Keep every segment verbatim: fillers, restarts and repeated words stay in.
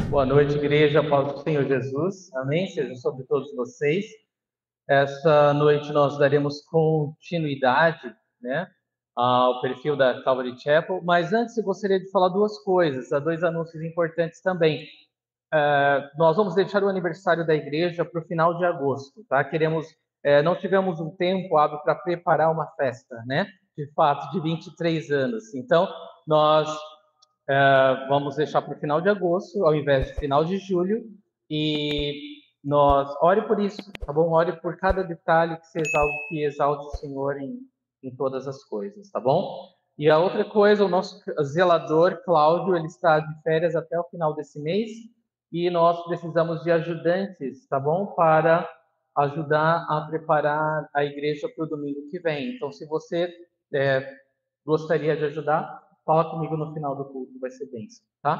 Boa noite, igreja, paz do Senhor Jesus. Amém? Seja sobre todos vocês. Essa noite nós daremos continuidade, né, ao perfil da Calvary Chapel, mas antes eu gostaria de falar duas coisas, há dois anúncios importantes também. Uh, nós vamos deixar o aniversário da igreja para o final de agosto, tá? Queremos, é, não tivemos um tempo hábil para preparar uma festa, né? De fato, de vinte e três anos. Então, nós Uh, vamos deixar para o final de agosto, ao invés de final de julho, e nós, ore por isso, tá bom? Ore por cada detalhe que se exalte, que exalte o Senhor em, em todas as coisas, tá bom? E a outra coisa, o nosso zelador, Cláudio, ele está de férias até o final desse mês, e nós precisamos de ajudantes, tá bom? Para ajudar a preparar a igreja para o domingo que vem. Então, se você é, gostaria de ajudar, fala comigo no final do culto, vai ser bênção, tá?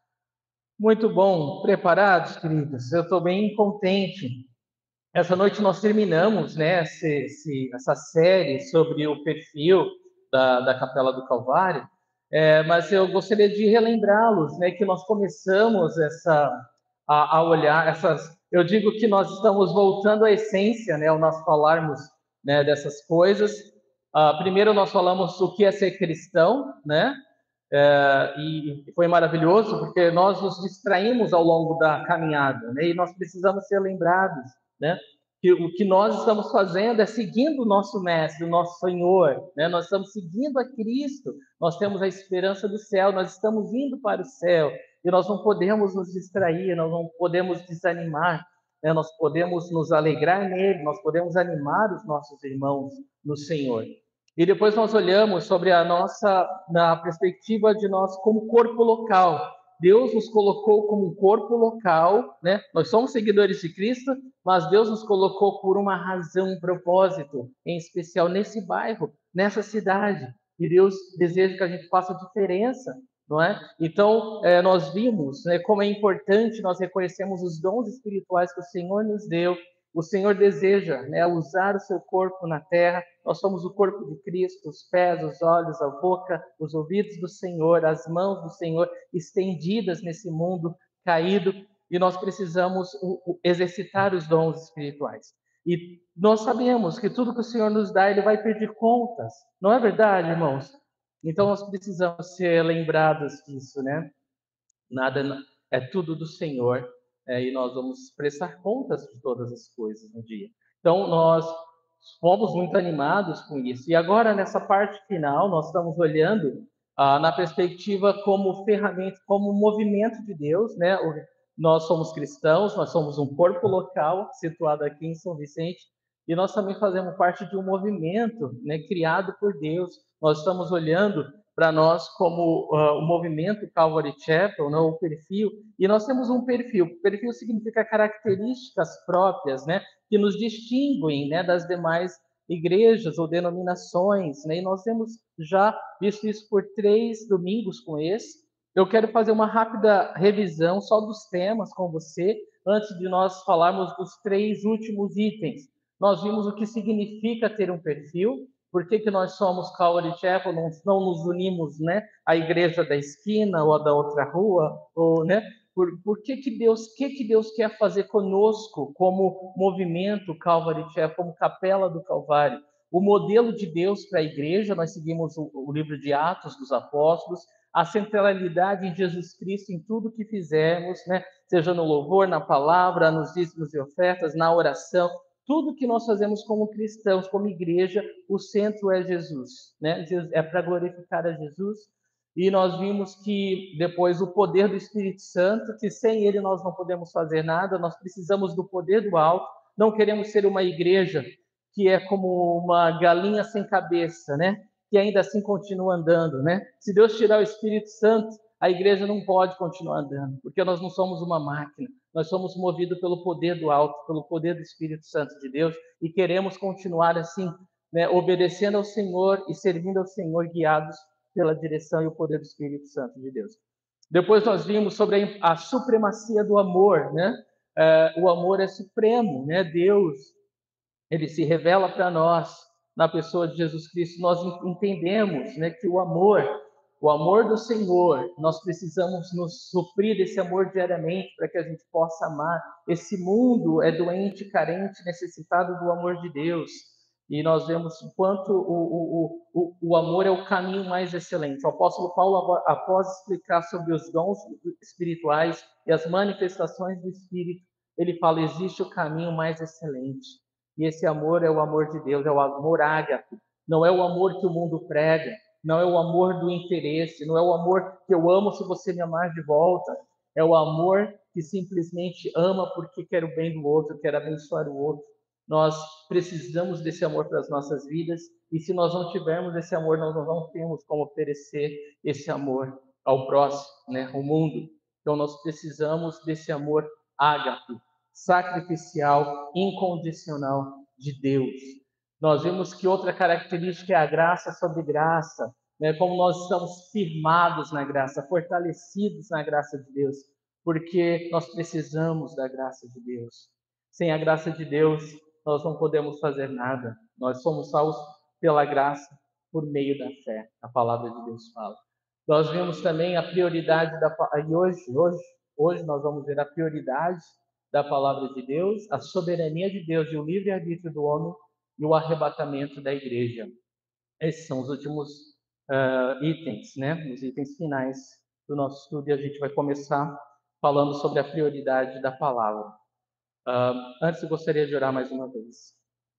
Muito bom, preparados, queridos? Eu estou bem contente. Essa noite nós terminamos, né, esse, esse, essa série sobre o perfil da, da Capela do Calvário, é, mas eu gostaria de relembrá-los, né, que nós começamos essa, a, a olhar essas. Eu digo que nós estamos voltando à essência, né, ao nós falarmos, né, dessas coisas. Uh, primeiro nós falamos o que é ser cristão, né? É, e foi maravilhoso porque nós nos distraímos ao longo da caminhada, né? E nós precisamos ser lembrados, né? Que o que nós estamos fazendo é seguindo o nosso Mestre, o nosso Senhor, né? Nós estamos seguindo a Cristo, nós temos a esperança do céu, nós estamos indo para o céu e nós não podemos nos distrair, nós não podemos desanimar, né? Nós podemos nos alegrar nele, nós podemos animar os nossos irmãos no Senhor. E depois nós olhamos sobre a nossa, na perspectiva de nós como corpo local. Deus nos colocou como um corpo local, né? Nós somos seguidores de Cristo, mas Deus nos colocou por uma razão, um propósito, em especial nesse bairro, nessa cidade. E Deus deseja que a gente faça diferença, não é? Então, é, nós vimos, né, como é importante nós reconhecermos os dons espirituais que o Senhor nos deu. O Senhor deseja, né, usar o seu corpo na terra. Nós somos o corpo de Cristo, os pés, os olhos, a boca, os ouvidos do Senhor, as mãos do Senhor estendidas nesse mundo caído, e nós precisamos exercitar os dons espirituais. E nós sabemos que tudo que o Senhor nos dá, Ele vai pedir contas. Não é verdade, irmãos? Então nós precisamos ser lembrados disso, né? Nada é tudo do Senhor, é, e nós vamos prestar contas de todas as coisas no dia. Então nós fomos muito animados com isso. E agora, nessa parte final, nós estamos olhando ah, na perspectiva como ferramenta, como movimento de Deus, né? O, nós somos cristãos, nós somos um corpo local situado aqui em São Vicente, e nós também fazemos parte de um movimento, né, criado por Deus. Nós estamos olhando para nós como uh, o movimento Calvary Chapel, né, o perfil, e nós temos um perfil. Perfil significa características próprias, né, que nos distinguem, né, das demais igrejas ou denominações, né, e nós temos já visto isso por três domingos com esse. Eu quero fazer uma rápida revisão só dos temas com você, antes de nós falarmos dos três últimos itens. Nós vimos o que significa ter um perfil, por que, que nós somos Calvary Chapel, não, não nos unimos, né, à igreja da esquina ou da outra rua, ou, né, por, por que, que Deus, que, que Deus quer fazer conosco como movimento Calvary Chapel, como capela do Calvário? O modelo de Deus para a igreja, nós seguimos o, o livro de Atos dos Apóstolos, a centralidade em Jesus Cristo em tudo que fizermos, né, seja no louvor, na palavra, nos dízimos e ofertas, na oração. Tudo que nós fazemos como cristãos, como igreja, o centro é Jesus, né? É para glorificar a Jesus. E nós vimos que depois o poder do Espírito Santo, que sem ele nós não podemos fazer nada, nós precisamos do poder do alto. Não queremos ser uma igreja que é como uma galinha sem cabeça, né? Que ainda assim continua andando, né? Se Deus tirar o Espírito Santo, a igreja não pode continuar andando, porque nós não somos uma máquina. Nós somos movidos pelo poder do alto, pelo poder do Espírito Santo de Deus, e queremos continuar assim, né, obedecendo ao Senhor e servindo ao Senhor, guiados pela direção e o poder do Espírito Santo de Deus. Depois nós vimos sobre a supremacia do amor, né? É, o amor é supremo, né? Deus, ele se revela para nós na pessoa de Jesus Cristo. Nós entendemos, né, que o amor O amor do Senhor, nós precisamos nos suprir desse amor diariamente para que a gente possa amar. Esse mundo é doente, carente, necessitado do amor de Deus. E nós vemos o quanto o, o, o, o amor é o caminho mais excelente. O apóstolo Paulo, após explicar sobre os dons espirituais e as manifestações do Espírito, ele fala: existe o caminho mais excelente. E esse amor é o amor de Deus, é o amor ágape. Não é o amor que o mundo prega, não é o amor do interesse, não é o amor que eu amo se você me amar de volta. É o amor que simplesmente ama porque quer o bem do outro, quer abençoar o outro. Nós precisamos desse amor para as nossas vidas, e se nós não tivermos esse amor, nós não temos como oferecer esse amor ao próximo, né, ao mundo. Então nós precisamos desse amor ágape, sacrificial, incondicional de Deus. Nós vemos que outra característica é a graça sobre graça, né? Como nós estamos firmados na graça, fortalecidos na graça de Deus, porque nós precisamos da graça de Deus. Sem a graça de Deus, nós não podemos fazer nada. Nós somos salvos pela graça, por meio da fé. A palavra de Deus fala. Nós vimos também a prioridade da e hoje, hoje, hoje nós vamos ver a prioridade da palavra de Deus, a soberania de Deus e o livre-arbítrio do homem e o arrebatamento da igreja. Esses são os últimos uh, itens, né? Os itens finais do nosso estudo, e a gente vai começar falando sobre a prioridade da palavra. Uh, antes, eu gostaria de orar mais uma vez.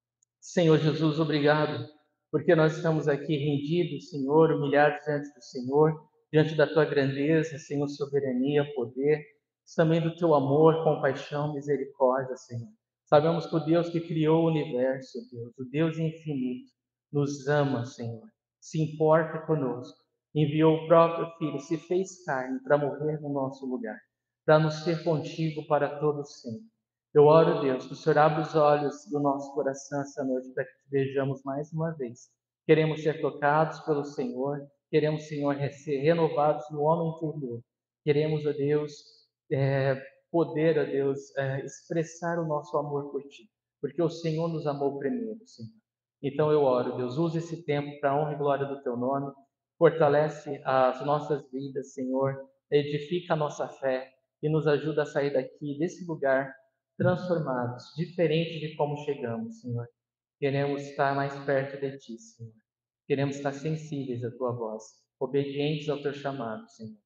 Senhor Jesus, obrigado, porque nós estamos aqui rendidos, Senhor, humilhados diante do Senhor, diante da Tua grandeza, Senhor, soberania, poder, também do Teu amor, compaixão, misericórdia, Senhor. Sabemos que o Deus que criou o universo, Deus, o Deus infinito, nos ama, Senhor, se importa conosco, enviou o próprio Filho, se fez carne para morrer no nosso lugar, para nos ter contigo para todo sempre. Eu oro, Deus, que o Senhor abra os olhos do nosso coração essa noite para que te vejamos mais uma vez. Queremos ser tocados pelo Senhor, queremos, Senhor, ser renovados no homem interior. Queremos, ó Deus, é, poder, ó Deus, é, expressar o nosso amor por Ti, porque o Senhor nos amou primeiro, Senhor. Então eu oro, Deus, use esse tempo para a honra e glória do Teu nome, fortalece as nossas vidas, Senhor, edifica a nossa fé e nos ajuda a sair daqui, desse lugar, transformados, diferente de como chegamos, Senhor. Queremos estar mais perto de Ti, Senhor. Queremos estar sensíveis à Tua voz, obedientes ao Teu chamado, Senhor.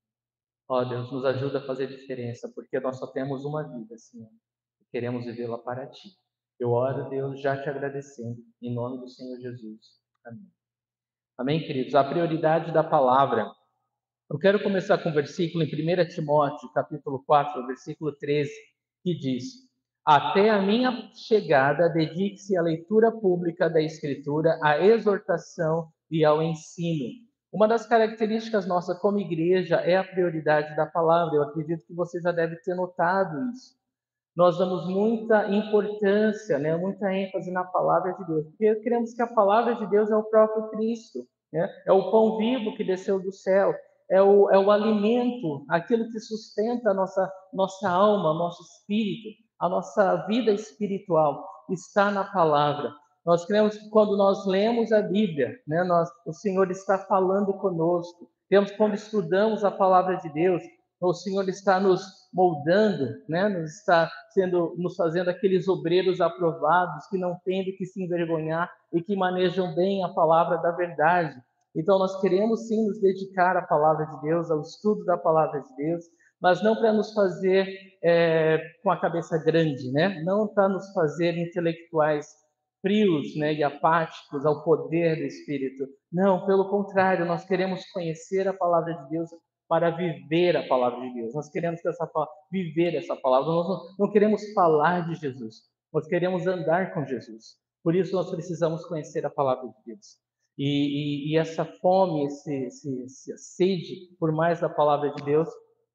Ó Deus, nos ajuda a fazer diferença, porque nós só temos uma vida, Senhor. E queremos vivê-la para Ti. Eu oro, Deus, já te agradecendo, em nome do Senhor Jesus. Amém. Amém, queridos? A prioridade da palavra. Eu quero começar com o versículo em primeira Timóteo, capítulo quatro, versículo treze, que diz: até a minha chegada, dedique-se à leitura pública da Escritura, à exortação e ao ensino. Uma das características nossa como igreja é a prioridade da palavra. Eu acredito que você já deve ter notado isso. Nós damos muita importância, né, muita ênfase na palavra de Deus, porque queremos que a palavra de Deus é o próprio Cristo, né? É o pão vivo que desceu do céu, é o, é o alimento, aquilo que sustenta a nossa, nossa alma, nosso espírito, a nossa vida espiritual, está na palavra. Nós cremos que quando nós lemos a Bíblia, né, nós, o Senhor está falando conosco. Temos, quando estudamos a palavra de Deus, o Senhor está nos moldando, né? Nos está sendo, nos fazendo aqueles obreiros aprovados que não têm de que se envergonhar e que manejam bem a palavra da verdade. Então nós queremos sim nos dedicar à palavra de Deus, ao estudo da palavra de Deus, mas não para nos fazer é, com a cabeça grande, né? Não para nos fazer intelectuais frios, né, e apáticos ao poder do Espírito. Não, pelo contrário, nós queremos conhecer a palavra de Deus para viver a palavra de Deus. Nós queremos essa, viver essa palavra. Nós não, não queremos falar de Jesus. Nós queremos andar com Jesus. Por isso nós precisamos conhecer a palavra de Deus. E, e, e essa fome, esse, esse, essa sede por mais da palavra de Deus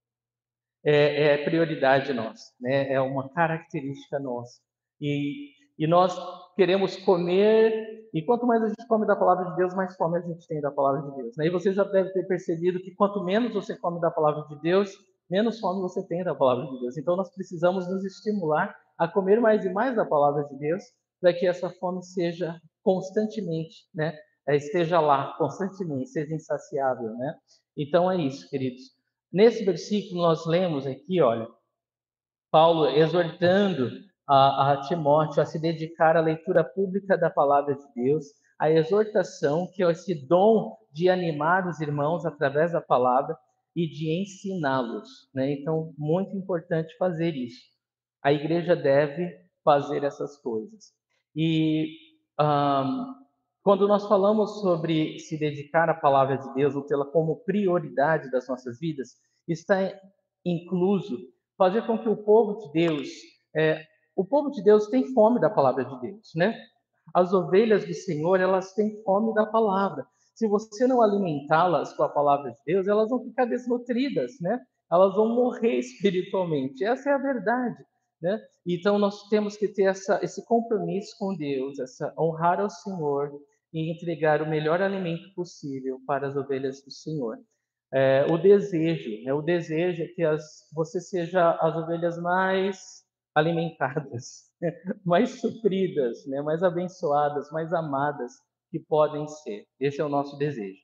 é, é prioridade nossa, né? É uma característica nossa. E, e nós queremos comer, e quanto mais a gente come da palavra de Deus, mais fome a gente tem da palavra de Deus, né? E você já deve ter percebido que quanto menos você come da palavra de Deus, menos fome você tem da palavra de Deus. Então nós precisamos nos estimular a comer mais e mais da palavra de Deus, para que essa fome seja constantemente, né, é, esteja lá constantemente, seja insaciável, né? Então é isso, queridos. Nesse versículo nós lemos aqui, olha, Paulo exortando a, a Timóteo a se dedicar à leitura pública da palavra de Deus, a exortação, que é esse dom de animar os irmãos através da palavra e de ensiná-los, né? Então, muito importante fazer isso. A igreja deve fazer essas coisas. E um, quando nós falamos sobre se dedicar à palavra de Deus ou tê-la como prioridade das nossas vidas, está incluso fazer com que o povo de Deus, é, o povo de Deus tem fome da palavra de Deus, né? As ovelhas do Senhor, elas têm fome da palavra. Se você não alimentá-las com a palavra de Deus, elas vão ficar desnutridas, né? Elas vão morrer espiritualmente. Essa é a verdade, né? Então nós temos que ter essa, esse compromisso com Deus, essa honrar ao Senhor e entregar o melhor alimento possível para as ovelhas do Senhor. É, o desejo, né? O desejo é que as, você seja as ovelhas mais alimentadas, mais supridas, né? Mais abençoadas, mais amadas que podem ser. Esse é o nosso desejo.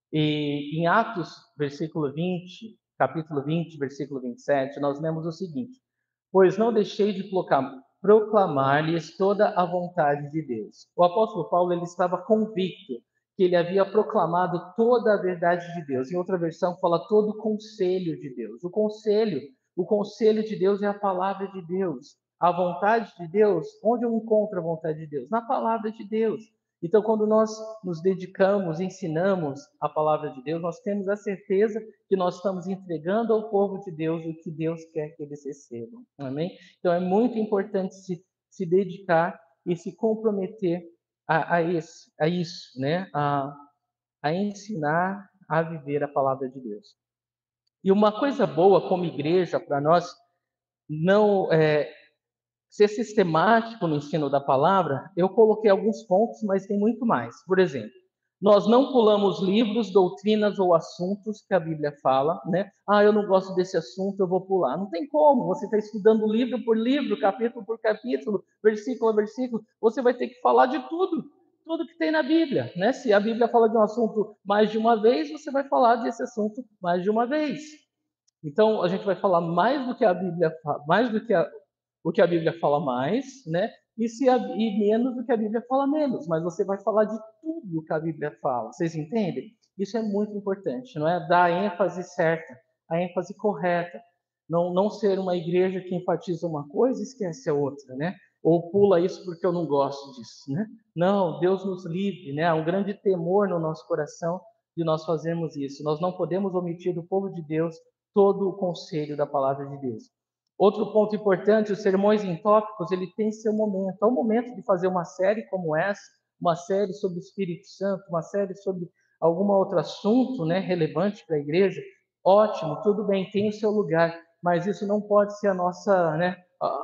E em Atos, versículo vinte, capítulo vinte, versículo vinte e sete, nós lemos o seguinte: pois não deixei de proclamar-lhes toda a vontade de Deus. O apóstolo Paulo ele estava convicto que ele havia proclamado toda a verdade de Deus. Em outra versão fala todo o conselho de Deus. O conselho, o conselho de Deus é a palavra de Deus. A vontade de Deus, onde eu encontro a vontade de Deus? Na palavra de Deus. Então, quando nós nos dedicamos, ensinamos a palavra de Deus, nós temos a certeza que nós estamos entregando ao povo de Deus o que Deus quer que eles recebam. Amém? Então, é muito importante se, se dedicar e se comprometer a, a, esse, a isso, né? A, a ensinar a viver a palavra de Deus. E uma coisa boa como igreja para nós não é, ser sistemático no ensino da palavra, eu coloquei alguns pontos, mas tem muito mais. Por exemplo, nós não pulamos livros, doutrinas ou assuntos que a Bíblia fala, né? Ah, eu não gosto desse assunto, eu vou pular. Não tem como, você está estudando livro por livro, capítulo por capítulo, versículo a versículo, você vai ter que falar de tudo, tudo que tem na Bíblia, né? Se a Bíblia fala de um assunto mais de uma vez, você vai falar desse assunto mais de uma vez. Então, a gente vai falar mais do que a Bíblia fala, mais do que a, o que a Bíblia fala mais, né? E, se a, e menos do que a Bíblia fala menos, mas você vai falar de tudo que a Bíblia fala. Vocês entendem? Isso é muito importante, não é? Dar a ênfase certa, a ênfase correta. Não, não ser uma igreja que enfatiza uma coisa e esquece a outra, né? Ou pula isso porque eu não gosto disso, né? Não, Deus nos livre, né? Há um grande temor no nosso coração de nós fazermos isso. Nós não podemos omitir do povo de Deus todo o conselho da palavra de Deus. Outro ponto importante, os sermões em tópicos, ele tem seu momento. É o momento de fazer uma série como essa, uma série sobre o Espírito Santo, uma série sobre algum outro assunto, né, relevante para a igreja. Ótimo, tudo bem, tem o seu lugar, mas isso não pode ser a nossa, né,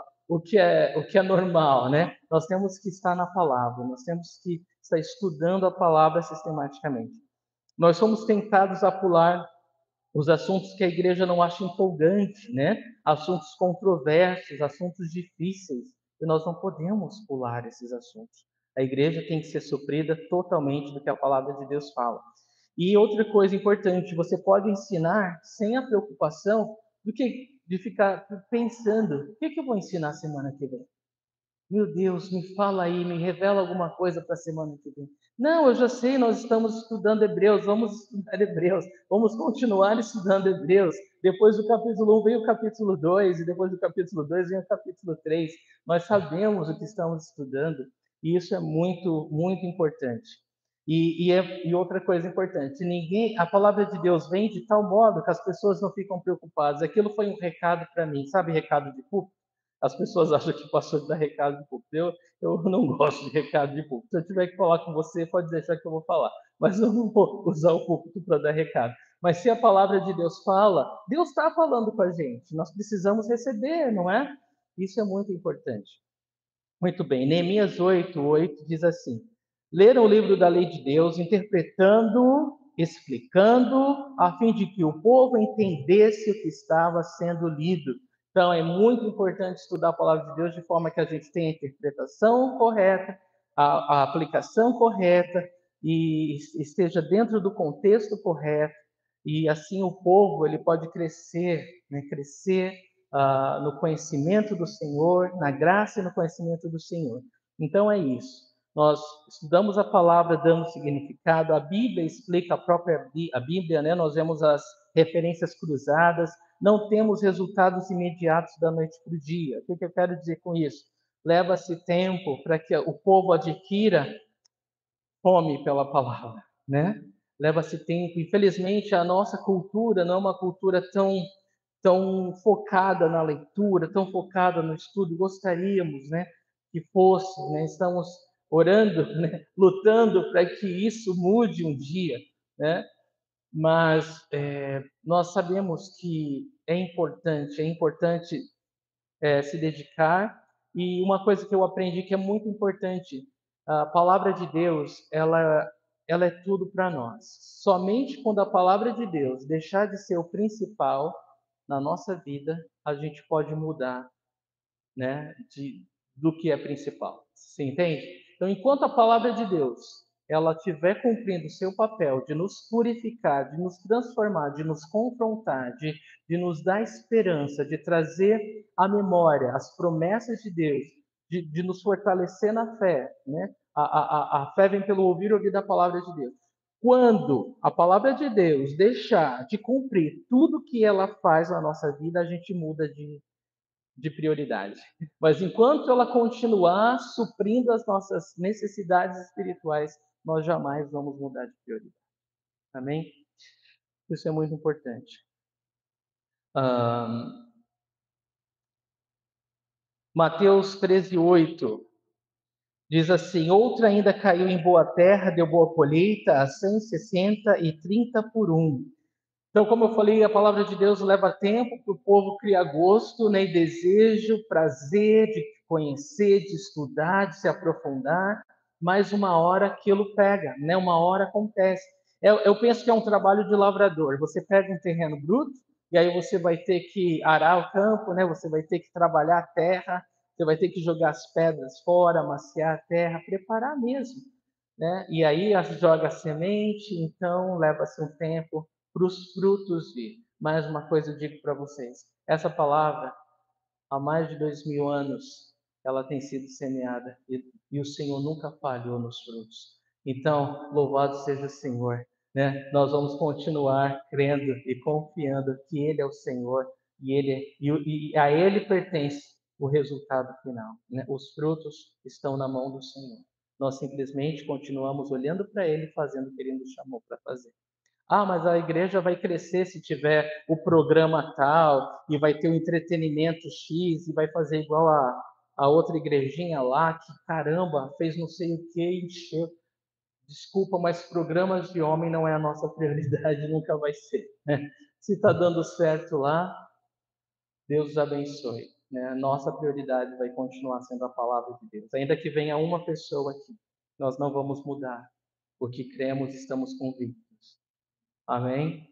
o que é o que é normal, né? Nós temos que estar na palavra, nós temos que estar estudando a palavra sistematicamente. Nós somos tentados a pular os assuntos que a igreja não acha empolgante, né? Assuntos controversos, assuntos difíceis, e nós não podemos pular esses assuntos. A igreja tem que ser suprida totalmente do que a palavra de Deus fala. E outra coisa importante, você pode ensinar sem a preocupação do que de ficar pensando, o que, que eu vou ensinar semana que vem? Meu Deus, me fala aí, me revela alguma coisa para a semana que vem. Não, eu já sei, nós estamos estudando Hebreus, vamos estudar Hebreus, vamos continuar estudando Hebreus. Depois do capítulo um vem o capítulo dois, e depois do capítulo dois vem o capítulo três. Nós sabemos o que estamos estudando, e isso é muito, muito importante. E, e, é, e outra coisa importante, ninguém, a palavra de Deus vem de tal modo que as pessoas não ficam preocupadas. Aquilo foi um recado para mim, sabe recado de púlpito? As pessoas acham que pastor dá recado de púlpito. Eu, eu não gosto de recado de púlpito. Se eu tiver que falar com você, pode deixar que eu vou falar. Mas eu não vou usar o púlpito para dar recado. Mas se a palavra de Deus fala, Deus está falando com a gente. Nós precisamos receber, não é? Isso é muito importante. Muito bem. Neemias oito, oito diz assim: leram o livro da lei de Deus, interpretando, explicando, a fim de que o povo entendesse o que estava sendo lido. Então, é muito importante estudar a palavra de Deus de forma que a gente tenha a interpretação correta, a, a aplicação correta, e esteja dentro do contexto correto, e assim o povo ele pode crescer, né, crescer uh, no conhecimento do Senhor, na graça e no conhecimento do Senhor. Então é isso. Nós estudamos a palavra dando significado, a Bíblia explica a própria a Bíblia, né? Nós vemos as referências cruzadas, não temos resultados imediatos da noite para o dia. O que eu quero dizer com isso? Leva-se tempo para que o povo adquira fome pela palavra, né? Leva-se tempo. Infelizmente, a nossa cultura não é uma cultura tão tão focada na leitura, tão focada no estudo. Gostaríamos, né, que fosse, né? Estamos orando, né, lutando para que isso mude um dia, né? Mas é, nós sabemos que é importante, é importante é, se dedicar. E uma coisa que eu aprendi que é muito importante, a palavra de Deus, ela, ela é tudo para nós. Somente quando a palavra de Deus deixar de ser o principal na nossa vida, a gente pode mudar, né, de, do que é principal. Você entende? Então, enquanto a palavra de Deus ela estiver cumprindo o seu papel de nos purificar, de nos transformar, de nos confrontar, de, de nos dar esperança, de trazer à memória as promessas de Deus, de, de nos fortalecer na fé, né? A, a, a fé vem pelo ouvir, ouvir da palavra de Deus. Quando a palavra de Deus deixar de cumprir tudo que ela faz na nossa vida, a gente muda de, de prioridade. Mas enquanto ela continuar suprindo as nossas necessidades espirituais, nós jamais vamos mudar de prioridade. Amém? Isso é muito importante. Um, Mateus treze, oito diz assim: outra ainda caiu em boa terra, deu boa colheita, a cem, sessenta e trinta por um. Então, como eu falei, a palavra de Deus leva tempo para o povo criar gosto, né, e desejo, prazer de conhecer, de estudar, de se aprofundar, mas uma hora aquilo pega, né, uma hora acontece. Eu, eu penso que é um trabalho de lavrador. Você pega um terreno bruto, e aí você vai ter que arar o campo, né, você vai ter que trabalhar a terra, você vai ter que jogar as pedras fora, amaciar a terra, preparar mesmo, né? E aí joga a semente, então leva-se um tempo para os frutos vir. Mais uma coisa eu digo para vocês: essa palavra, há mais de dois mil anos, ela tem sido semeada e, e o Senhor nunca falhou nos frutos. Então, louvado seja o Senhor, né? Nós vamos continuar crendo e confiando que Ele é o Senhor e, ele, e, e a Ele pertence o resultado final, né? Os frutos estão na mão do Senhor. Nós simplesmente continuamos olhando para Ele, fazendo o que Ele nos chamou para fazer. Ah, mas a igreja vai crescer se tiver o programa tal, e vai ter o entretenimento X, e vai fazer igual a, a outra igrejinha lá, que caramba, fez não sei o que, encheu. Desculpa, mas programas de homem não é a nossa prioridade, nunca vai ser, né? Se está dando certo lá, Deus os abençoe, né? Nossa prioridade vai continuar sendo a palavra de Deus. Ainda que venha uma pessoa aqui, nós não vamos mudar, porque cremos e estamos convictos. Amém?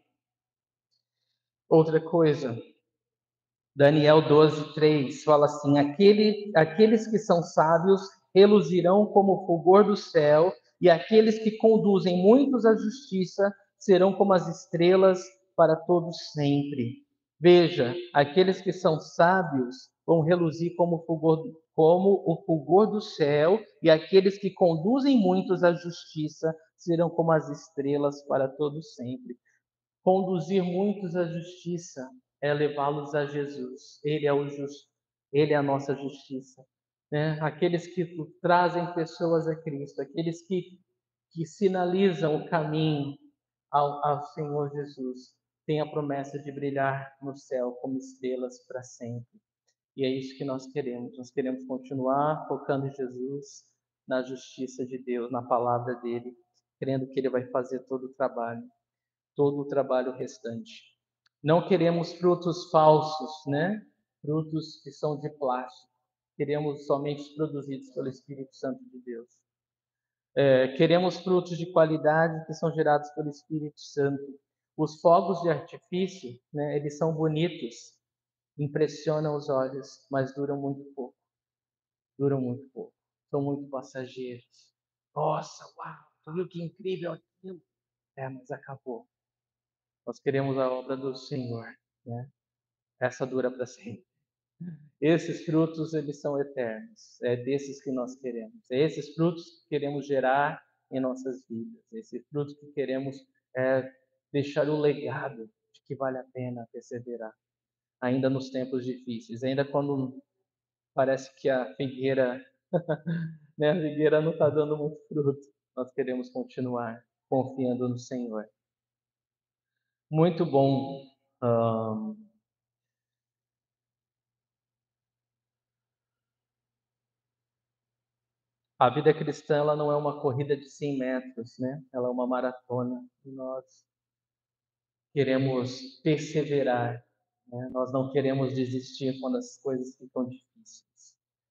Outra coisa, Daniel doze, três fala assim: Aquele, aqueles que são sábios reluzirão como o fulgor do céu, e aqueles que conduzem muitos à justiça serão como as estrelas para todos sempre. Veja, aqueles que são sábios vão reluzir como o fulgor, como o fulgor do céu, e aqueles que conduzem muitos à justiça serão como as estrelas para todos sempre. Conduzir muitos à justiça é levá-los a Jesus. Ele é o justo, ele é a nossa justiça, né? Aqueles que trazem pessoas a Cristo, aqueles que, que sinalizam o caminho ao, ao Senhor Jesus, têm a promessa de brilhar no céu como estrelas para sempre. E é isso que nós queremos. Nós queremos continuar focando em Jesus, na justiça de Deus, na palavra dele, crendo que ele vai fazer todo o trabalho todo o trabalho restante. Não queremos frutos falsos, né? Frutos que são de plástico. Queremos somente os produzidos pelo Espírito Santo de Deus. É, queremos frutos de qualidade que são gerados pelo Espírito Santo. Os fogos de artifício, né? Eles são bonitos, impressionam os olhos, mas duram muito pouco. Duram muito pouco. São muito passageiros. Nossa, uau! tu viu que incrível aquilo? É, mas acabou. Nós queremos a obra do Senhor, né? Essa dura para sempre. Esses frutos, eles são eternos. É desses que nós queremos. É esses frutos que queremos gerar em nossas vidas. Esses frutos que queremos é, deixar o legado de que vale a pena perseverar, ainda nos tempos difíceis, ainda quando parece que a figueira, né, a figueira não está dando muito fruto. Nós queremos continuar confiando no Senhor. Muito bom. Ahn, a vida cristã, ela não é uma corrida de cem metros, né? Ela é uma maratona. E nós queremos perseverar, né? Nós não queremos desistir quando as coisas ficam difíceis.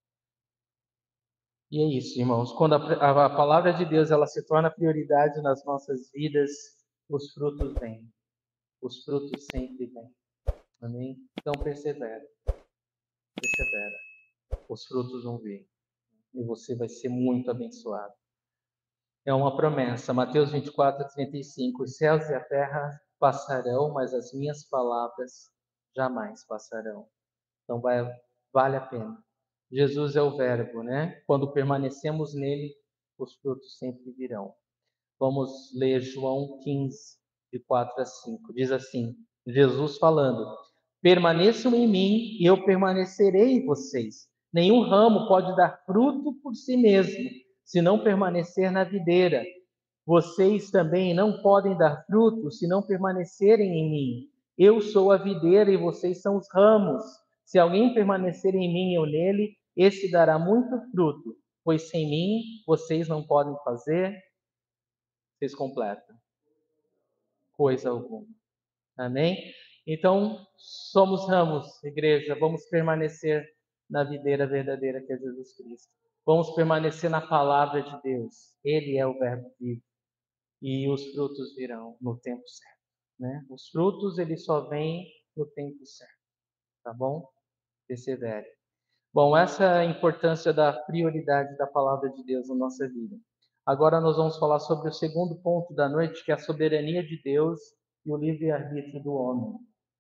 E é isso, irmãos. Quando a, a, a palavra de Deus ela se torna prioridade nas nossas vidas, os frutos vêm. Os frutos sempre vêm. Amém? Então persevera, persevera. Os frutos vão vir. E você vai ser muito abençoado. É uma promessa. Mateus vinte e quatro, trinta e cinco. Os céus e a terra passarão, mas as minhas palavras jamais passarão. Então vai, vale a pena. Jesus é o verbo, né? Quando permanecemos nele, os frutos sempre virão. Vamos ler João quinze, de quatro a cinco. Diz assim, Jesus falando: permaneçam em mim e eu permanecerei em vocês. Nenhum ramo pode dar fruto por si mesmo, se não permanecer na videira. Vocês também não podem dar fruto se não permanecerem em mim. Eu sou a videira e vocês são os ramos. Se alguém permanecer em mim e eu nele, esse dará muito fruto, pois sem mim vocês não podem fazer, vocês completam coisa alguma. Amém? Então, somos ramos, igreja, vamos permanecer na videira verdadeira que é Jesus Cristo. Vamos permanecer na palavra de Deus. Ele é o verbo vivo. E os frutos virão no tempo certo, né? Os frutos, eles só vêm no tempo certo, tá bom? Persevere. Bom, essa é a importância da prioridade da palavra de Deus na nossa vida. Agora nós vamos falar sobre o segundo ponto da noite, que é a soberania de Deus e o livre-arbítrio do homem.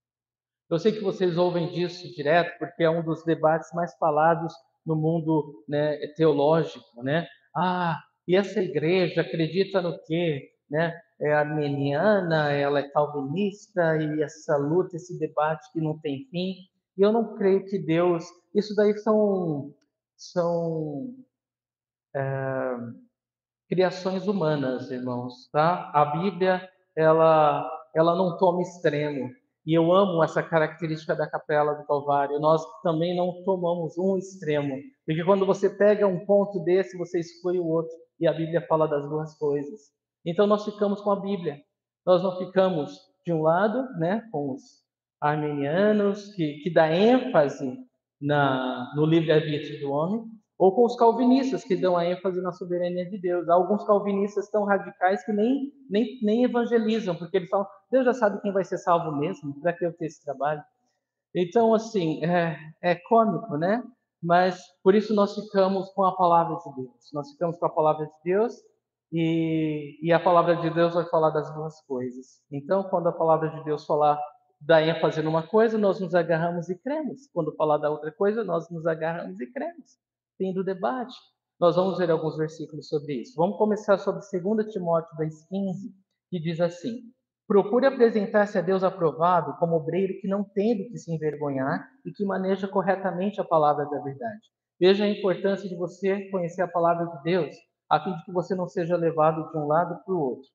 Eu sei que vocês ouvem disso direto, porque é um dos debates mais falados no mundo, né, teológico, né? Ah, e essa igreja acredita no quê? Né? É armeniana, ela é calvinista, e essa luta, esse debate que não tem fim. E eu não creio que Deus... Isso daí são, são criações humanas, irmãos, tá? A Bíblia, ela, ela não toma extremo. E eu amo essa característica da Capela do Calvário. Nós também não tomamos um extremo. Porque quando você pega um ponto desse, você exclui o outro. E a Bíblia fala das duas coisas. Então nós ficamos com a Bíblia. Nós não ficamos de um lado, né, com os armenianos, que, que dá ênfase na, no livre-arbítrio do homem, ou com os calvinistas, que dão a ênfase na soberania de Deus. Há alguns calvinistas tão radicais que nem, nem, nem evangelizam, porque eles falam, Deus já sabe quem vai ser salvo mesmo, para que eu ter esse trabalho? Então, assim, é, é cômico, né? Mas por isso nós ficamos com a palavra de Deus. Nós ficamos com a palavra de Deus e, e a palavra de Deus vai falar das duas coisas. Então, quando a palavra de Deus falar da ênfase numa coisa, nós nos agarramos e cremos. Quando falar da outra coisa, nós nos agarramos e cremos. Fim do debate. Nós vamos ver alguns versículos sobre isso. Vamos começar sobre dois Timóteo dois quinze, que diz assim: procure apresentar-se a Deus aprovado como obreiro que não tem do que se envergonhar e que maneja corretamente a palavra da verdade. Veja a importância de você conhecer a palavra de Deus, a fim de que você não seja levado de um lado para o outro.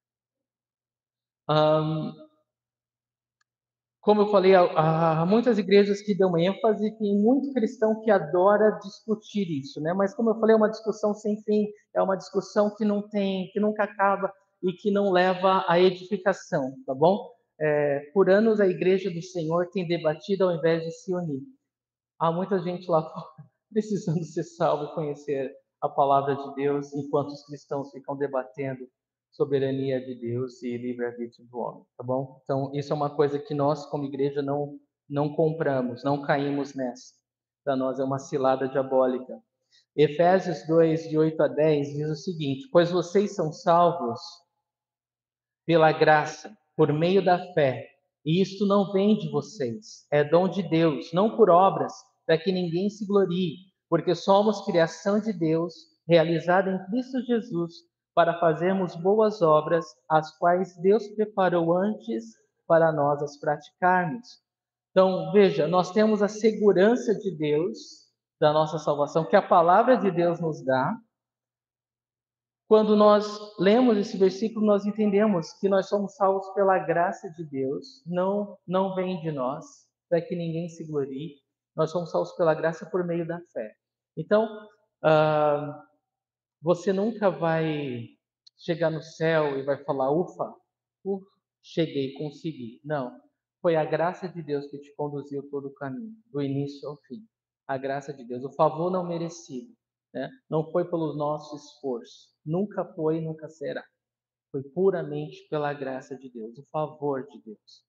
Um, como eu falei, há, há muitas igrejas que dão ênfase, tem muito cristão que adora discutir isso, né? Mas como eu falei, é uma discussão sem fim, é uma discussão que não tem, que nunca acaba e que não leva à edificação, tá bom? É, por anos a igreja do Senhor tem debatido ao invés de se unir. Há muita gente lá fora precisando ser salvo e conhecer a palavra de Deus, enquanto os cristãos ficam debatendo soberania de Deus e livre-arbítrio do homem, tá bom? Então, isso é uma coisa que nós, como igreja, não, não compramos, não caímos nessa. Para nós é uma cilada diabólica. Efésios dois, de oito a dez, diz o seguinte: pois vocês são salvos pela graça, por meio da fé. E isto não vem de vocês, é dom de Deus, não por obras, para que ninguém se glorie, porque somos criação de Deus, realizada em Cristo Jesus, para fazermos boas obras, as quais Deus preparou antes para nós as praticarmos. Então, veja, nós temos a segurança de Deus, da nossa salvação, que a palavra de Deus nos dá. Quando nós lemos esse versículo, nós entendemos que nós somos salvos pela graça de Deus, não, não vem de nós, para que ninguém se glorie. Nós somos salvos pela graça por meio da fé. Então, ah, você nunca vai chegar no céu e vai falar, ufa, uh, cheguei, consegui. Não, foi a graça de Deus que te conduziu todo o caminho, do início ao fim. A graça de Deus, o favor não merecido. Né? Não foi pelo nosso esforço, nunca foi e nunca será. Foi puramente pela graça de Deus, o favor de Deus.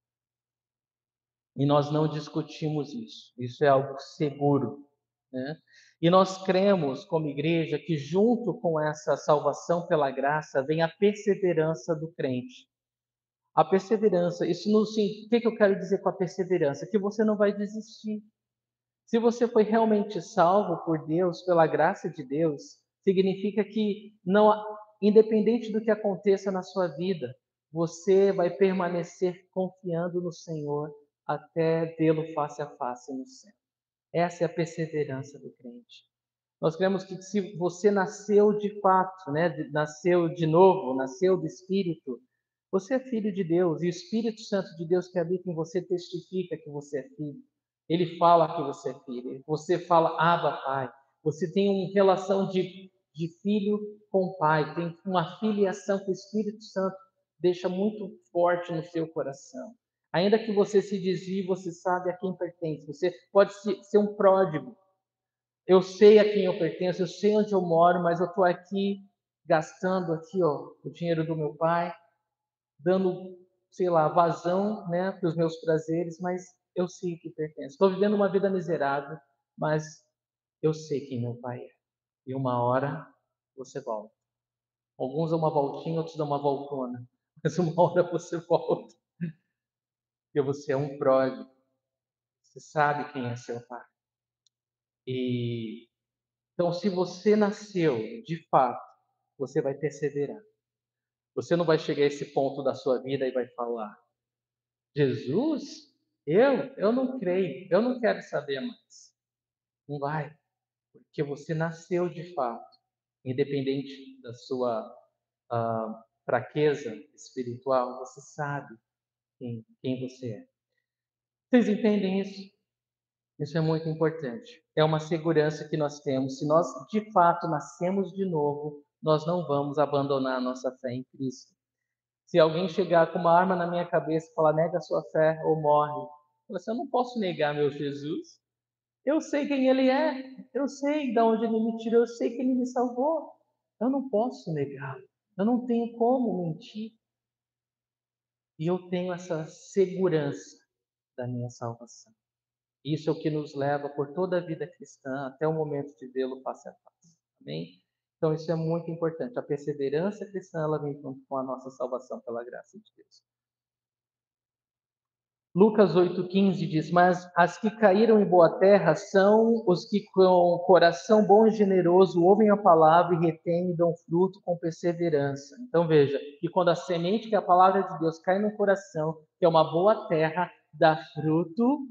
E nós não discutimos isso, isso é algo seguro. Né? E nós cremos, como igreja, que junto com essa salvação pela graça vem a perseverança do crente. A perseverança, isso no, sim, o que, que eu quero dizer com a perseverança? Que você não vai desistir. Se você foi realmente salvo por Deus, pela graça de Deus, significa que não, independente do que aconteça na sua vida, você vai permanecer confiando no Senhor até vê-lo face a face no céu. Essa é a perseverança do crente. Nós cremos que se você nasceu de fato, né, nasceu de novo, nasceu do Espírito, você é filho de Deus e o Espírito Santo de Deus que habita em você testifica que você é filho. Ele fala que você é filho. Você fala, Abba, Pai. Você tem uma relação de, de filho com o Pai. Tem uma filiação que o Espírito Santo deixa muito forte no seu coração. Ainda que você se desvie, você sabe a quem pertence. Você pode ser um pródigo. Eu sei a quem eu pertenço, eu sei onde eu moro, mas eu estou aqui gastando aqui, ó, o dinheiro do meu pai, dando, sei lá, vazão, né, para os meus prazeres, mas eu sei que pertenço. Estou vivendo uma vida miserável, mas eu sei quem meu pai é. E uma hora você volta. Alguns dão uma voltinha, outros dão uma voltona, mas uma hora você volta. Porque você é um pródigo. Você sabe quem é seu pai. E então, se você nasceu de fato, você vai perseverar. Você não vai chegar a esse ponto da sua vida e vai falar: Jesus, eu, eu não creio, eu não quero saber mais. Não vai, porque você nasceu de fato, independente da sua uh, fraqueza espiritual, você sabe quem, quem você é. Vocês entendem isso? Isso é muito importante. É uma segurança que nós temos. Se nós de fato nascemos de novo, nós não vamos abandonar a nossa fé em Cristo. Se alguém chegar com uma arma na minha cabeça e falar, nega a sua fé ou morre, eu falo assim, eu não posso negar meu Jesus. Eu sei quem ele é, eu sei de onde ele me tirou, eu sei que ele me salvou. Eu não posso negar, eu não tenho como mentir. E eu tenho essa segurança da minha salvação. Isso é o que nos leva por toda a vida cristã até o momento de vê-lo face a face. Amém? Então isso é muito importante. A perseverança cristã ela vem junto com a nossa salvação pela graça de Deus. Lucas oito, quinze diz, mas as que caíram em boa terra são os que com coração bom e generoso ouvem a palavra e retêm e dão fruto com perseverança. Então veja, que quando a semente, que é a palavra de Deus, cai no coração, que é uma boa terra, dá fruto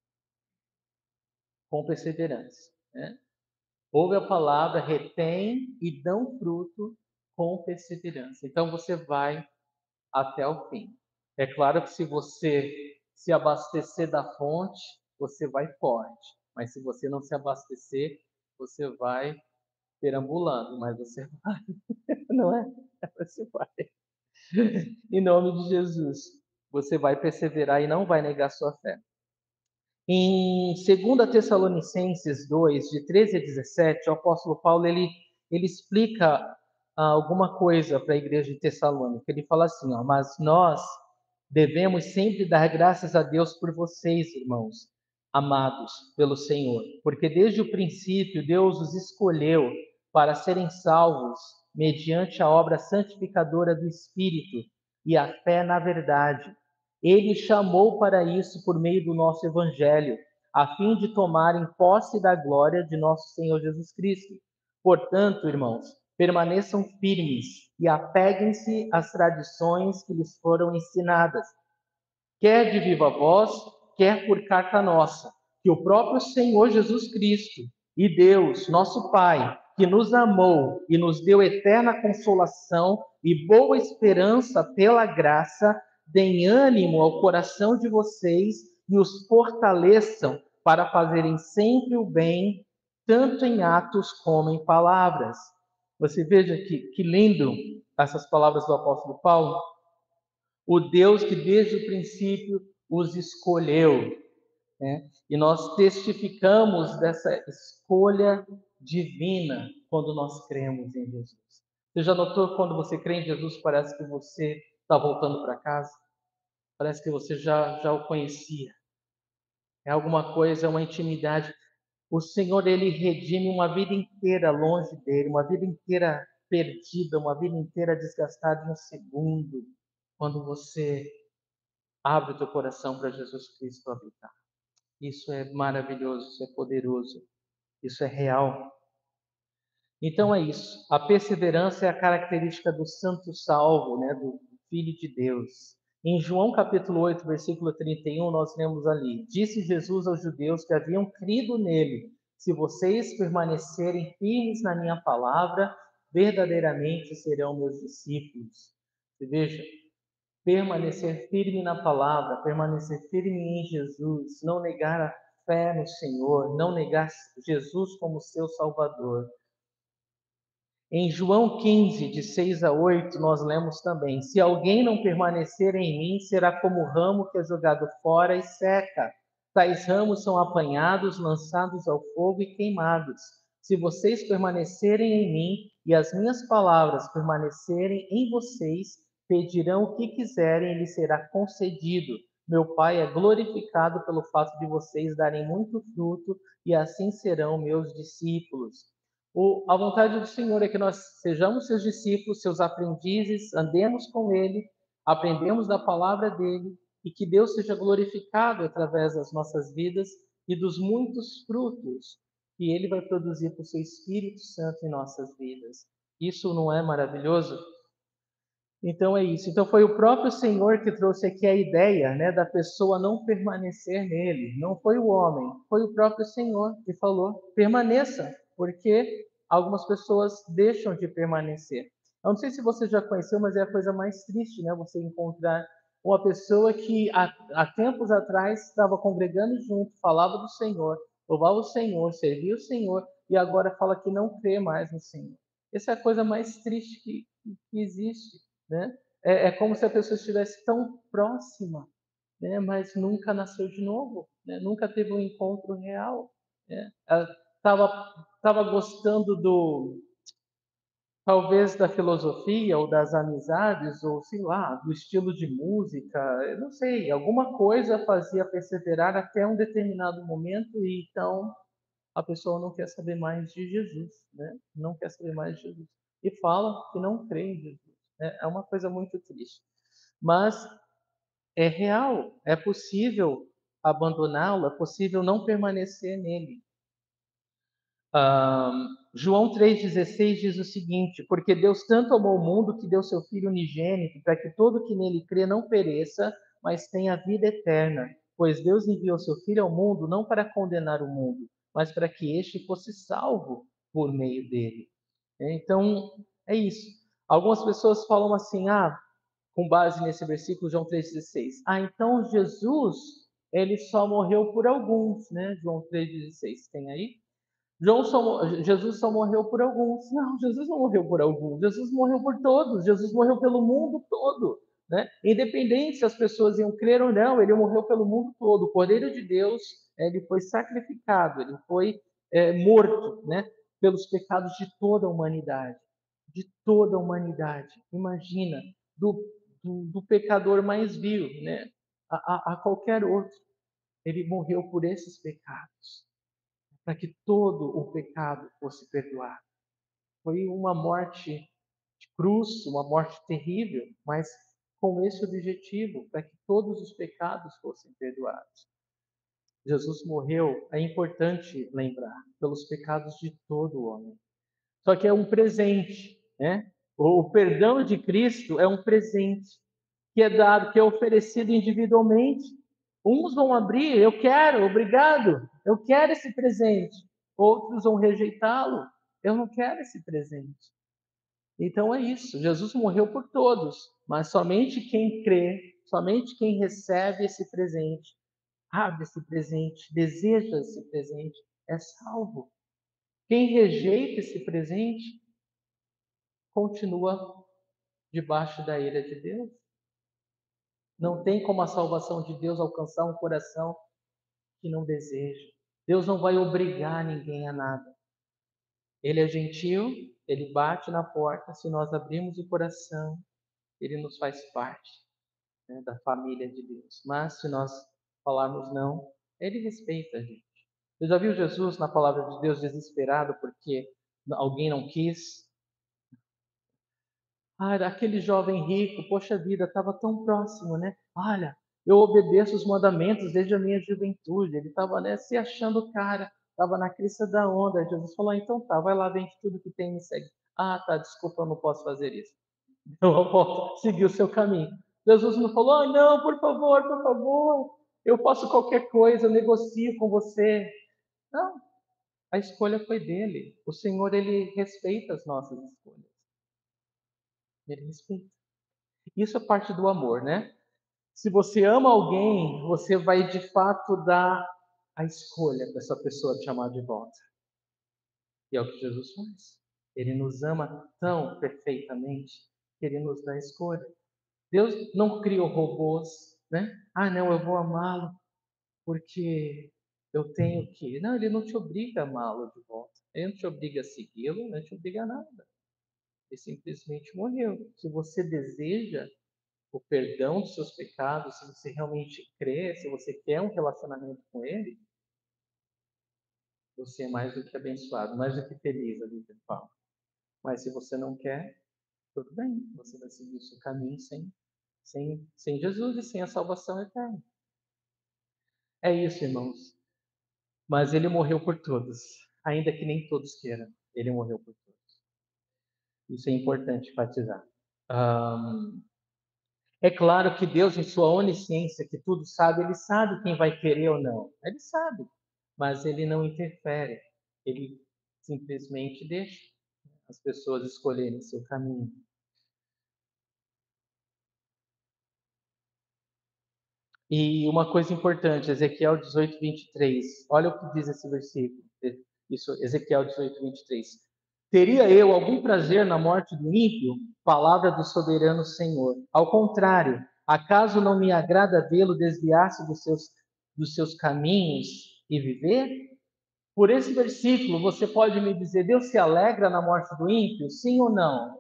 com perseverança. Né? Ouve a palavra, retém e dão fruto com perseverança. Então você vai até o fim. É claro que se você se abastecer da fonte, você vai forte. Mas se você não se abastecer, você vai perambulando, mas você vai, não é? Você vai. Em nome de Jesus, você vai perseverar e não vai negar sua fé. Em segunda Tessalonicenses dois, de treze a dezessete, o apóstolo Paulo ele, ele explica ah, alguma coisa para a igreja de Tessalônica. Ele fala assim, ó, mas nós devemos sempre dar graças a Deus por vocês, irmãos, amados pelo Senhor, porque desde o princípio Deus os escolheu para serem salvos mediante a obra santificadora do Espírito e a fé na verdade. Ele chamou para isso por meio do nosso Evangelho, a fim de tomarem posse da glória de nosso Senhor Jesus Cristo. Portanto, irmãos, permaneçam firmes e apeguem-se às tradições que lhes foram ensinadas, quer de viva voz, quer por carta nossa, que o próprio Senhor Jesus Cristo e Deus, nosso Pai, que nos amou e nos deu eterna consolação e boa esperança pela graça, deem ânimo ao coração de vocês e os fortaleçam para fazerem sempre o bem, tanto em atos como em palavras. Você veja que, que lindo essas palavras do apóstolo Paulo. O Deus que desde o princípio os escolheu, né? E nós testificamos dessa escolha divina quando nós cremos em Jesus. Você já notou quando você crê em Jesus, parece que você está voltando para casa? Parece que você já, já o conhecia. É alguma coisa, é uma intimidade. O Senhor, Ele redime uma vida inteira longe dEle, uma vida inteira perdida, uma vida inteira desgastada em um segundo, quando você abre o teu coração para Jesus Cristo habitar. Isso é maravilhoso, isso é poderoso, isso é real. Então é isso. A perseverança é a característica do santo salvo, né, do Filho de Deus. Em João capítulo oito, versículo trinta e um, nós lemos ali: Disse Jesus aos judeus que haviam crido nele: Se vocês permanecerem firmes na minha palavra, verdadeiramente serão meus discípulos. Você veja, permanecer firme na palavra, permanecer firme em Jesus, não negar a fé no Senhor, não negar Jesus como seu Salvador. Em João quinze, de seis a oito, nós lemos também: Se alguém não permanecer em mim, será como o ramo que é jogado fora e seca. Tais ramos são apanhados, lançados ao fogo e queimados. Se vocês permanecerem em mim e as minhas palavras permanecerem em vocês, pedirão o que quiserem e lhes será concedido. Meu Pai é glorificado pelo fato de vocês darem muito fruto e assim serão meus discípulos. O, a vontade do Senhor é que nós sejamos seus discípulos, seus aprendizes, andemos com Ele, aprendemos da palavra dEle e que Deus seja glorificado através das nossas vidas e dos muitos frutos que Ele vai produzir por seu Espírito Santo em nossas vidas. Isso não é maravilhoso? Então é isso. Então foi o próprio Senhor que trouxe aqui a ideia, né, da pessoa não permanecer nele. Não foi o homem, foi o próprio Senhor que falou: permaneça, porque algumas pessoas deixam de permanecer. Eu não sei se você já conheceu, mas é a coisa mais triste, né, você encontrar uma pessoa que há, há tempos atrás estava congregando junto, falava do Senhor, louvava o Senhor, servia o Senhor, e agora fala que não crê mais no Senhor. Essa é a coisa mais triste que, que existe. Né? É, é como se a pessoa estivesse tão próxima, né? Mas nunca nasceu de novo, né? Nunca teve um encontro real. Né? Ela estava tava gostando do, talvez da filosofia ou das amizades, ou sei lá, do estilo de música, eu não sei, alguma coisa fazia perseverar até um determinado momento e então a pessoa não quer saber mais de Jesus, né? Não quer saber mais de Jesus. E fala que não crê em Jesus. Né? É uma coisa muito triste. Mas é real, é possível abandoná-lo, é possível não permanecer nele. Um, João três dezesseis diz o seguinte: Porque Deus tanto amou o mundo que deu seu Filho unigênito, para que todo que nele crê não pereça, mas tenha vida eterna. Pois Deus enviou seu Filho ao mundo não para condenar o mundo, mas para que este fosse salvo por meio dele. Então, é isso. Algumas pessoas falam assim, ah, com base nesse versículo, João três dezesseis. Ah, então Jesus, ele só morreu por alguns, né? João três dezesseis, tem aí? João só, Jesus só morreu por alguns. Não, Jesus não morreu por alguns. Jesus morreu por todos. Jesus morreu pelo mundo todo. Né? Independente se as pessoas iam crer ou não, ele morreu pelo mundo todo. O Cordeiro de Deus, ele foi sacrificado, ele foi é, morto, né? Pelos pecados de toda a humanidade. De toda a humanidade. Imagina, do, do, do pecador mais vil, né? A, a, a qualquer outro. Ele morreu por esses pecados, para que todo o pecado fosse perdoado. Foi uma morte de cruz, uma morte terrível, mas com esse objetivo, para que todos os pecados fossem perdoados. Jesus morreu, é importante lembrar, pelos pecados de todo o homem. Só que é um presente, né? O perdão de Cristo é um presente que é dado, que é oferecido individualmente. Uns vão abrir, eu quero, obrigado, eu quero esse presente. Outros vão rejeitá-lo, eu não quero esse presente. Então é isso, Jesus morreu por todos, mas somente quem crê, somente quem recebe esse presente, abre esse presente, deseja esse presente, é salvo. Quem rejeita esse presente, continua debaixo da ira de Deus. Não tem como a salvação de Deus alcançar um coração que não deseja. Deus não vai obrigar ninguém a nada. Ele é gentil, ele bate na porta. Se nós abrirmos o coração, ele nos faz parte, né, da família de Deus. Mas se nós falarmos não, ele respeita a gente. Você já viu Jesus na palavra de Deus desesperado porque alguém não quis? Ah, aquele jovem rico, poxa vida, estava tão próximo, né? Olha, eu obedeço os mandamentos desde a minha juventude. Ele estava, né, se achando o cara, estava na crista da onda. Jesus falou: então tá, vai lá, vende tudo que tem e me segue. Ah, tá, desculpa, eu não posso fazer isso. Então eu posso seguir o seu caminho. Jesus não falou: ah, não, por favor, por favor, eu faço qualquer coisa, eu negocio com você. Não, a escolha foi dele. O Senhor, ele respeita as nossas escolhas. Ele respeita. Isso é parte do amor, né? Se você ama alguém, você vai de fato dar a escolha para essa pessoa te chamar de volta. E é o que Jesus faz. Ele nos ama tão perfeitamente que ele nos dá a escolha. Deus não criou robôs, né? Ah, não, eu vou amá-lo porque eu tenho que. Não, ele não te obriga a amá-lo de volta. Ele não te obriga a segui-lo, não te obriga a nada. Ele simplesmente morreu. Se você deseja o perdão dos seus pecados, se você realmente crê, se você quer um relacionamento com Ele, você é mais do que abençoado, mais do que feliz, a Bíblia fala. Mas se você não quer, tudo bem, você vai seguir o seu caminho sem, sem, sem Jesus e sem a salvação eterna. É isso, irmãos. Mas Ele morreu por todos, ainda que nem todos queiram. Ele morreu por todos. Isso é importante enfatizar. Um, É claro que Deus, em sua onisciência, que tudo sabe, Ele sabe quem vai querer ou não. Ele sabe, mas Ele não interfere. Ele simplesmente deixa as pessoas escolherem seu caminho. E uma coisa importante, Ezequiel dezoito, vinte e três. Olha o que diz esse versículo. Isso, Ezequiel dezoito, vinte e três. Teria eu algum prazer na morte do ímpio? Palavra do soberano Senhor. Ao contrário, acaso não me agrada vê-lo desviar-se dos seus, dos seus caminhos e viver? Por esse versículo, você pode me dizer, Deus se alegra na morte do ímpio? Sim ou não?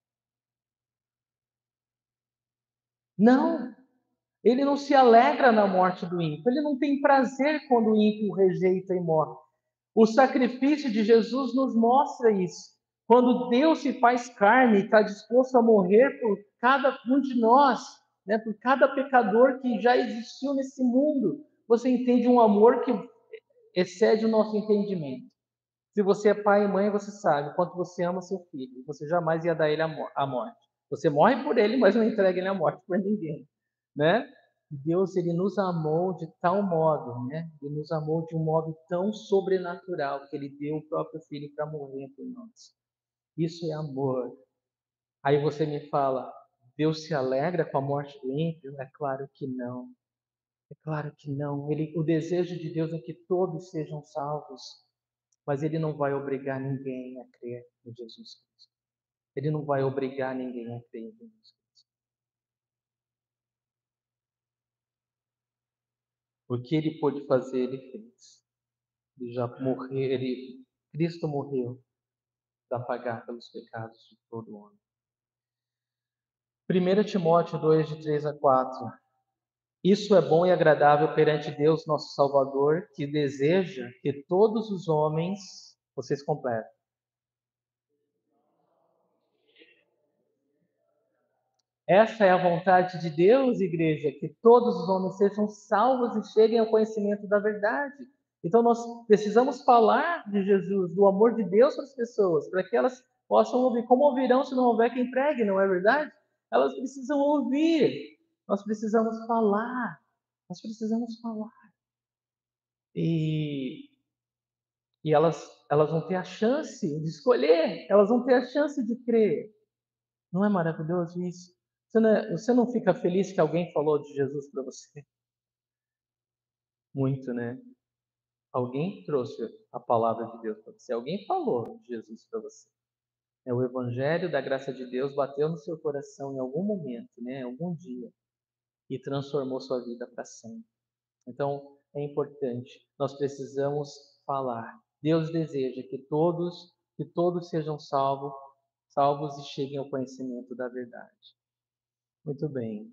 Não. Ele não se alegra na morte do ímpio. Ele não tem prazer quando o ímpio o rejeita e morre. O sacrifício de Jesus nos mostra isso. Quando Deus se faz carne e está disposto a morrer por cada um de nós, né, por cada pecador que já existiu nesse mundo, você entende um amor que excede o nosso entendimento. Se você é pai e mãe, você sabe quanto você ama seu filho. Você jamais ia dar ele a morte. Você morre por ele, mas não entrega ele à morte por ninguém, né? Deus, ele nos amou de tal modo, né? Ele nos amou de um modo tão sobrenatural que ele deu o próprio filho para morrer por nós. Isso é amor. Aí você me fala, Deus se alegra com a morte do ímpio? É claro que não. É claro que não. Ele, o desejo de Deus é que todos sejam salvos, mas ele não vai obrigar ninguém a crer em Jesus Cristo. Ele não vai obrigar ninguém a crer em Jesus Cristo. O que ele pôde fazer, ele fez. Ele já morreu, ele, Cristo morreu para pagar pelos pecados de todo homem. primeiro Timóteo dois, de três a quatro. Isso é bom e agradável perante Deus, nosso Salvador, que deseja que todos os homens, vocês completam. Essa é a vontade de Deus, igreja, que todos os homens sejam salvos e cheguem ao conhecimento da verdade. Então nós precisamos falar de Jesus, do amor de Deus para as pessoas, para que elas possam ouvir. Como ouvirão se não houver quem pregue, não é verdade? Elas precisam ouvir. Nós precisamos falar. Nós precisamos falar. E, e elas, elas vão ter a chance de escolher, elas vão ter a chance de crer. Não é maravilhoso isso? Você não, é, você não fica feliz que alguém falou de Jesus para você? Muito, né? Alguém trouxe a palavra de Deus para você. Alguém falou de Jesus para você. É, o evangelho da graça de Deus bateu no seu coração em algum momento, né? Algum dia, e transformou sua vida para sempre. Então, é importante. Nós precisamos falar. Deus deseja que todos, que todos sejam salvos, salvos e cheguem ao conhecimento da verdade. Muito bem.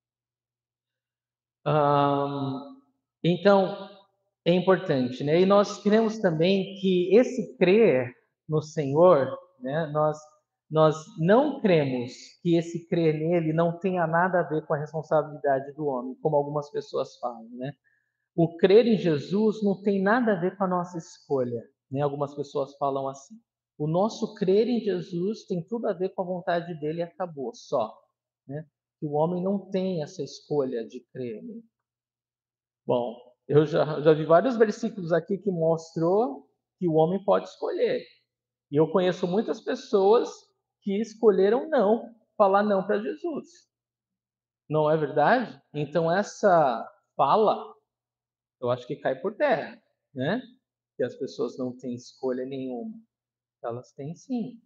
Hum, então, é importante, né? E nós queremos também que esse crer no Senhor, né? Nós, nós não cremos que esse crer nele não tenha nada a ver com a responsabilidade do homem, como algumas pessoas falam, né? O crer em Jesus não tem nada a ver com a nossa escolha, né? Algumas pessoas falam assim. O nosso crer em Jesus tem tudo a ver com a vontade dele e acabou, só, né? Que o homem não tem essa escolha de crer, né? Bom, eu já, já vi vários versículos aqui que mostrou que o homem pode escolher. E eu conheço muitas pessoas que escolheram não, falar não para Jesus. Não é verdade? Então essa fala, eu acho que cai por terra, né? Que as pessoas não têm escolha nenhuma. Elas têm sim.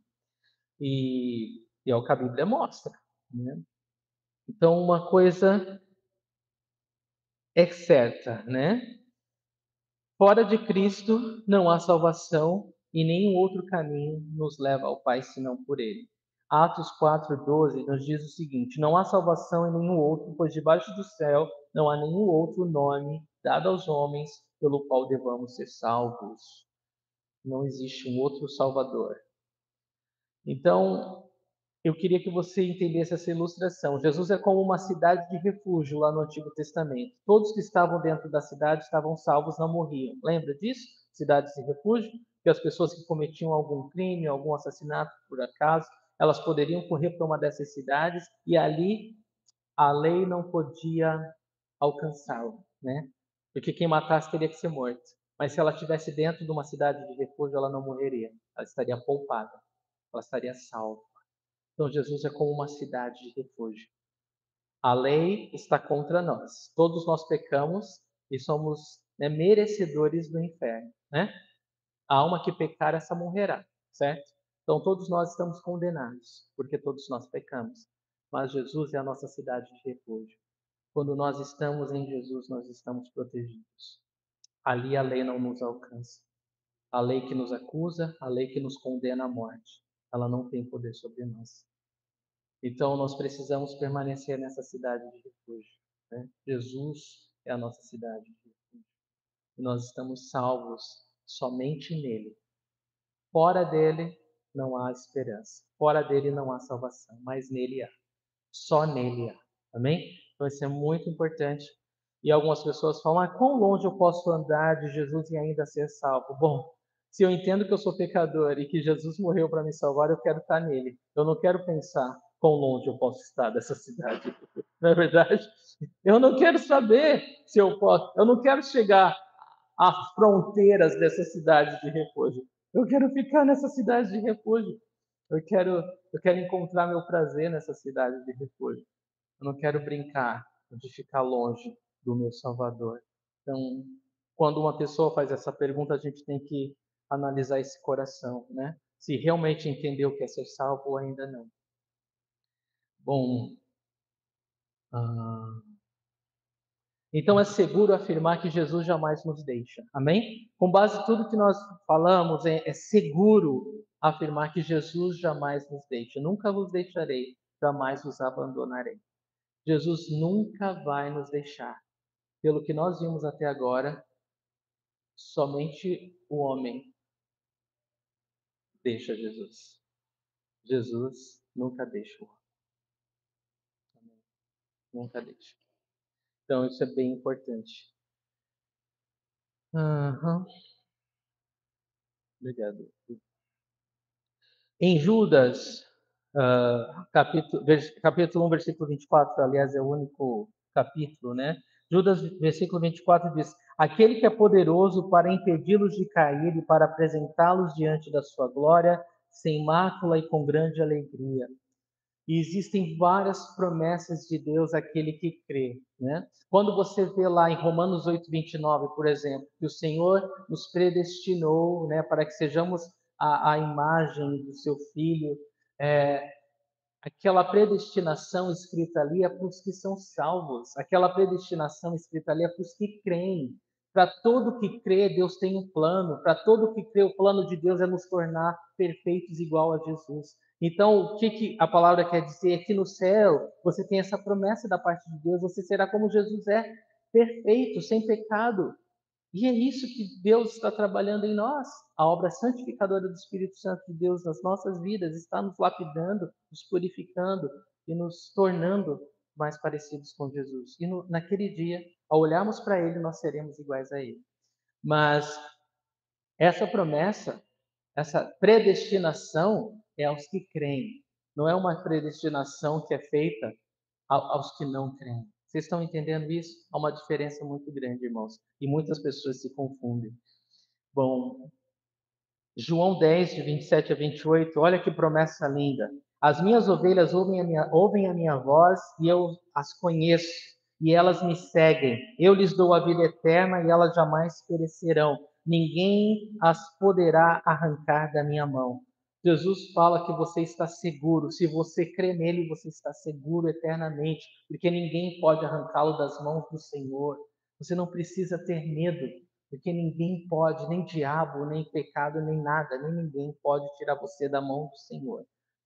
E, e é o que a Bíblia mostra, né? Então uma coisa é certa, né? Fora de Cristo não há salvação e nenhum outro caminho nos leva ao Pai senão por Ele. Atos quatro, doze nos diz o seguinte: não há salvação em nenhum outro, pois debaixo do céu não há nenhum outro nome dado aos homens pelo qual devamos ser salvos. Não existe um outro Salvador. Então, eu queria que você entendesse essa ilustração. Jesus é como uma cidade de refúgio lá no Antigo Testamento. Todos que estavam dentro da cidade estavam salvos, não morriam. Lembra disso? Cidades de refúgio, que as pessoas que cometiam algum crime, algum assassinato por acaso, elas poderiam correr para uma dessas cidades e ali a lei não podia alcançá-la, né? Porque quem matasse teria que ser morto. Mas se ela estivesse dentro de uma cidade de refúgio, ela não morreria. Ela estaria poupada. Ela estaria salva. Então, Jesus é como uma cidade de refúgio. A lei está contra nós. Todos nós pecamos e somos, né, merecedores do inferno, né? A alma que pecar, essa morrerá, certo? Então, todos nós estamos condenados, porque todos nós pecamos. Mas Jesus é a nossa cidade de refúgio. Quando nós estamos em Jesus, nós estamos protegidos. Ali a lei não nos alcança. A lei que nos acusa, a lei que nos condena à morte, ela não tem poder sobre nós. Então, nós precisamos permanecer nessa cidade de refúgio, né? Jesus é a nossa cidade de refúgio. E nós estamos salvos somente nele. Fora dele não há esperança. Fora dele não há salvação, mas nele há. Só nele há. Amém? Então, isso é muito importante. E algumas pessoas falam: ah, quão longe eu posso andar de Jesus e ainda ser salvo? Bom, se eu entendo que eu sou pecador e que Jesus morreu para me salvar, eu quero estar nele. Eu não quero pensar quão longe eu posso estar dessa cidade. Não é verdade? Eu não quero saber se eu posso. Eu não quero chegar às fronteiras dessa cidade de refúgio. Eu quero ficar nessa cidade de refúgio. Eu quero, eu quero encontrar meu prazer nessa cidade de refúgio. Eu não quero brincar de ficar longe do meu Salvador. Então, quando uma pessoa faz essa pergunta, a gente tem que analisar esse coração, né? Se realmente entendeu que é ser salvo ou ainda não. Bom, ah, então é seguro afirmar que Jesus jamais nos deixa. Amém? Com base em tudo que nós falamos, é, é seguro afirmar que Jesus jamais nos deixa. Nunca vos deixarei, jamais vos abandonarei. Jesus nunca vai nos deixar. Pelo que nós vimos até agora, somente o homem deixa Jesus. Jesus nunca deixa o homem, nunca deixa. Então isso é bem importante. Aham. Obrigado. Em Judas, ah, capítulo, vers- capítulo um, versículo vinte e quatro, aliás, é o único capítulo, né? Judas, versículo vinte e quatro diz: Aquele que é poderoso para impedi-los de cair e para apresentá-los diante da sua glória, sem mácula e com grande alegria. E existem várias promessas de Deus àquele que crê, né? Quando você vê lá em Romanos oito, vinte e nove, por exemplo, que o Senhor nos predestinou, né, para que sejamos a, a imagem do seu Filho, é, aquela predestinação escrita ali é para os que são salvos, aquela predestinação escrita ali é para os que creem. Para todo que crê, Deus tem um plano. Para todo que crê, o plano de Deus é nos tornar perfeitos igual a Jesus. Então, o que, que a palavra quer dizer? É que no céu você tem essa promessa da parte de Deus, você será como Jesus é, perfeito, sem pecado. E é isso que Deus está trabalhando em nós. A obra santificadora do Espírito Santo de Deus nas nossas vidas está nos lapidando, nos purificando e nos tornando mais parecidos com Jesus. E no, naquele dia, ao olharmos para Ele, nós seremos iguais a Ele. Mas essa promessa, essa predestinação é aos que creem. Não é uma predestinação que é feita aos que não creem. Vocês estão entendendo isso? Há uma diferença muito grande, irmãos. E muitas pessoas se confundem. Bom, João dez, de vinte e sete a vinte e oito, olha que promessa linda. As minhas ovelhas ouvem a minha, ouvem a minha voz e eu as conheço, e elas me seguem. Eu lhes dou a vida eterna e elas jamais perecerão. Ninguém as poderá arrancar da minha mão. Jesus fala que você está seguro. Se você crê nele, você está seguro eternamente, porque ninguém pode arrancá-lo das mãos do Senhor. Você não precisa ter medo. Porque ninguém pode, nem diabo, nem pecado, nem nada, nem ninguém pode tirar você da mão do Senhor.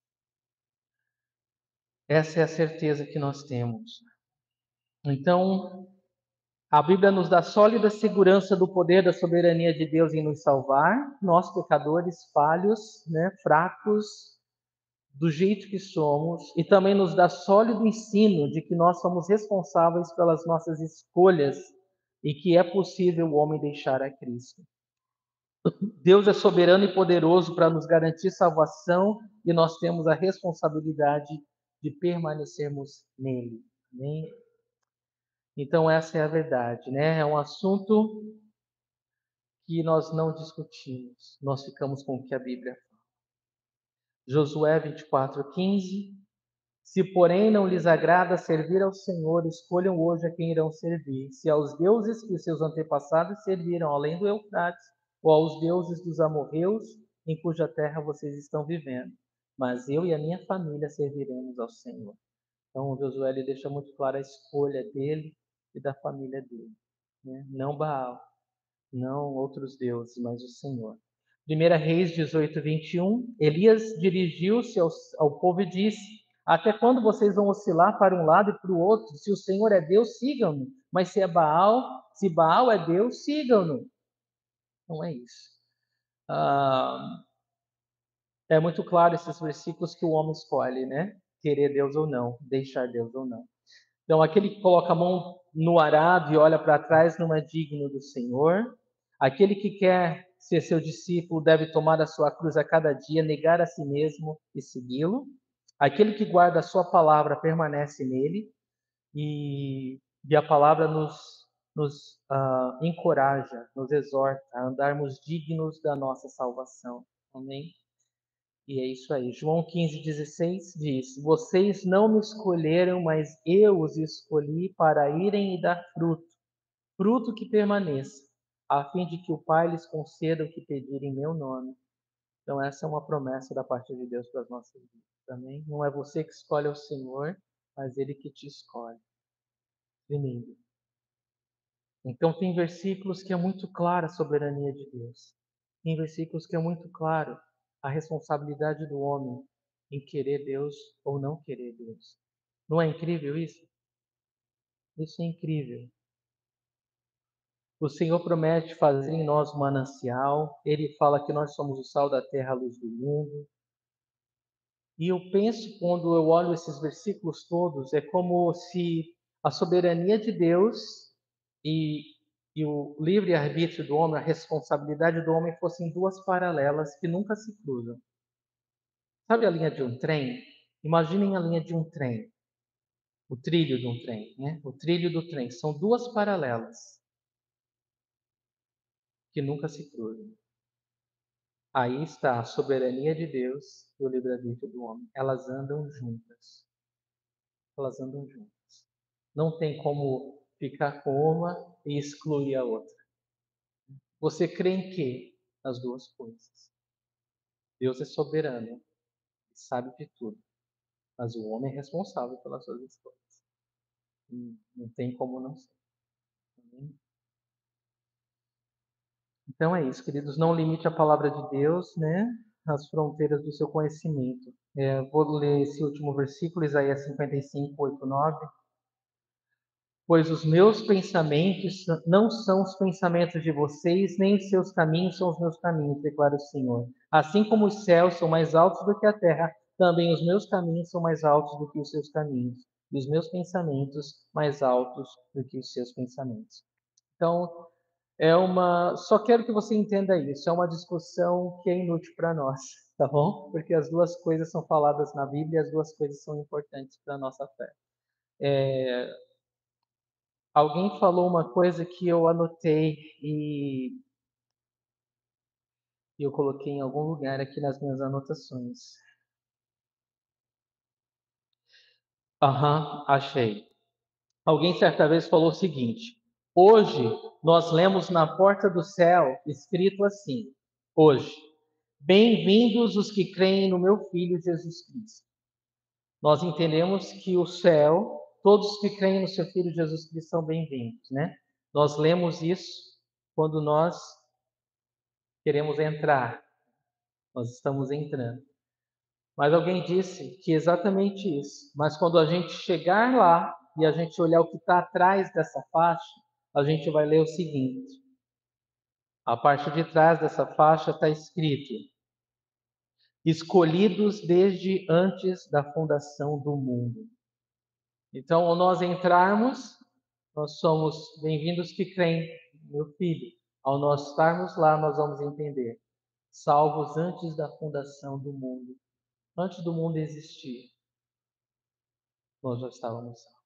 Essa é a certeza que nós temos. Então, a Bíblia nos dá sólida segurança do poder da soberania de Deus em nos salvar, nós pecadores falhos, né, fracos, do jeito que somos, e também nos dá sólido ensino de que nós somos responsáveis pelas nossas escolhas e que é possível o homem deixar a Cristo. Deus é soberano e poderoso para nos garantir salvação e nós temos a responsabilidade de permanecermos nele. Amém? Então, essa é a verdade, né? É um assunto que nós não discutimos, nós ficamos com o que a Bíblia fala. Josué vinte e quatro, quinze. Se, porém, não lhes agrada servir ao Senhor, escolham hoje a quem irão servir. Se aos deuses que os seus antepassados serviram além do Eufrates, ou aos deuses dos amorreus, em cuja terra vocês estão vivendo. Mas eu e a minha família serviremos ao Senhor. Então, o Josué ele deixa muito clara a escolha dele e da família dele. Né? Não Baal, não outros deuses, mas o Senhor. Primeira Reis dezoito, vinte e um. Elias dirigiu-se ao, ao povo e disse: Até quando vocês vão oscilar para um lado e para o outro? Se o Senhor é Deus, sigam-no. Mas se é Baal, se Baal é Deus, sigam-no. Não é isso. Ah, é muito claro esses versículos que o homem escolhe, né? Querer Deus ou não, deixar Deus ou não. Então, aquele que coloca a mão no arado e olha para trás não é digno do Senhor. Aquele que quer ser seu discípulo deve tomar a sua cruz a cada dia, negar a si mesmo e segui-lo. Aquele que guarda a sua palavra permanece nele e, e a palavra nos, nos uh, encoraja, nos exorta a andarmos dignos da nossa salvação. Amém? E é isso aí. João quinze, dezesseis diz: Vocês não me escolheram, mas eu os escolhi para irem e dar fruto, fruto que permaneça, a fim de que o Pai lhes conceda o que pedirem em meu nome. Então, essa é uma promessa da parte de Deus para as nossas vidas. Também não é você que escolhe o Senhor, mas Ele que te escolhe. Tremendo. Então, tem versículos que é muito clara a soberania de Deus. Tem versículos que é muito claro a responsabilidade do homem em querer Deus ou não querer Deus. Não é incrível isso? Isso é incrível. O Senhor promete fazer em nós um manancial, Ele fala que nós somos o sal da terra, a luz do mundo. E eu penso, quando eu olho esses versículos todos, é como se a soberania de Deus e, e o livre-arbítrio do homem, a responsabilidade do homem, fossem duas paralelas que nunca se cruzam. Sabe a linha de um trem? Imaginem a linha de um trem, o trilho de um trem, né? O trilho do trem. São duas paralelas que nunca se cruzam. Aí está a soberania de Deus e o livre-arbítrio do homem. Elas andam juntas. Elas andam juntas. Não tem como ficar com uma e excluir a outra. Você crê em quê? Nas duas coisas. Deus é soberano, sabe de tudo, mas o homem é responsável pelas suas escolhas. Hum, Não tem como não ser. Amém? Então é isso, queridos. Não limite a palavra de Deus, né, às fronteiras do seu conhecimento. É, vou ler esse último versículo, Isaías cinquenta e cinco, oito, nove. Pois os meus pensamentos não são os pensamentos de vocês, nem os seus caminhos são os meus caminhos, declara o Senhor. Assim como os céus são mais altos do que a terra, também os meus caminhos são mais altos do que os seus caminhos, e os meus pensamentos mais altos do que os seus pensamentos. Então, é uma. Só quero que você entenda isso. É uma discussão que é inútil para nós, tá bom? Porque as duas coisas são faladas na Bíblia e as duas coisas são importantes para a nossa fé. É, Alguém falou uma coisa que eu anotei e eu coloquei em algum lugar aqui nas minhas anotações. Aham, achei. Alguém certa vez falou o seguinte: hoje nós lemos na porta do céu escrito assim: hoje, bem-vindos os que creem no meu Filho Jesus Cristo. Nós entendemos que o céu, todos que creem no seu Filho Jesus Cristo são bem-vindos, né? Nós lemos isso quando nós queremos entrar, nós estamos entrando. Mas alguém disse que é exatamente isso. Mas quando a gente chegar lá e a gente olhar o que está atrás dessa faixa, a gente vai ler o seguinte: a parte de trás dessa faixa está escrito: escolhidos desde antes da fundação do mundo. Então, ao nós entrarmos, nós somos bem-vindos que creem, meu filho. Ao nós estarmos lá, nós vamos entender: salvos antes da fundação do mundo, antes do mundo existir, nós já estávamos salvos.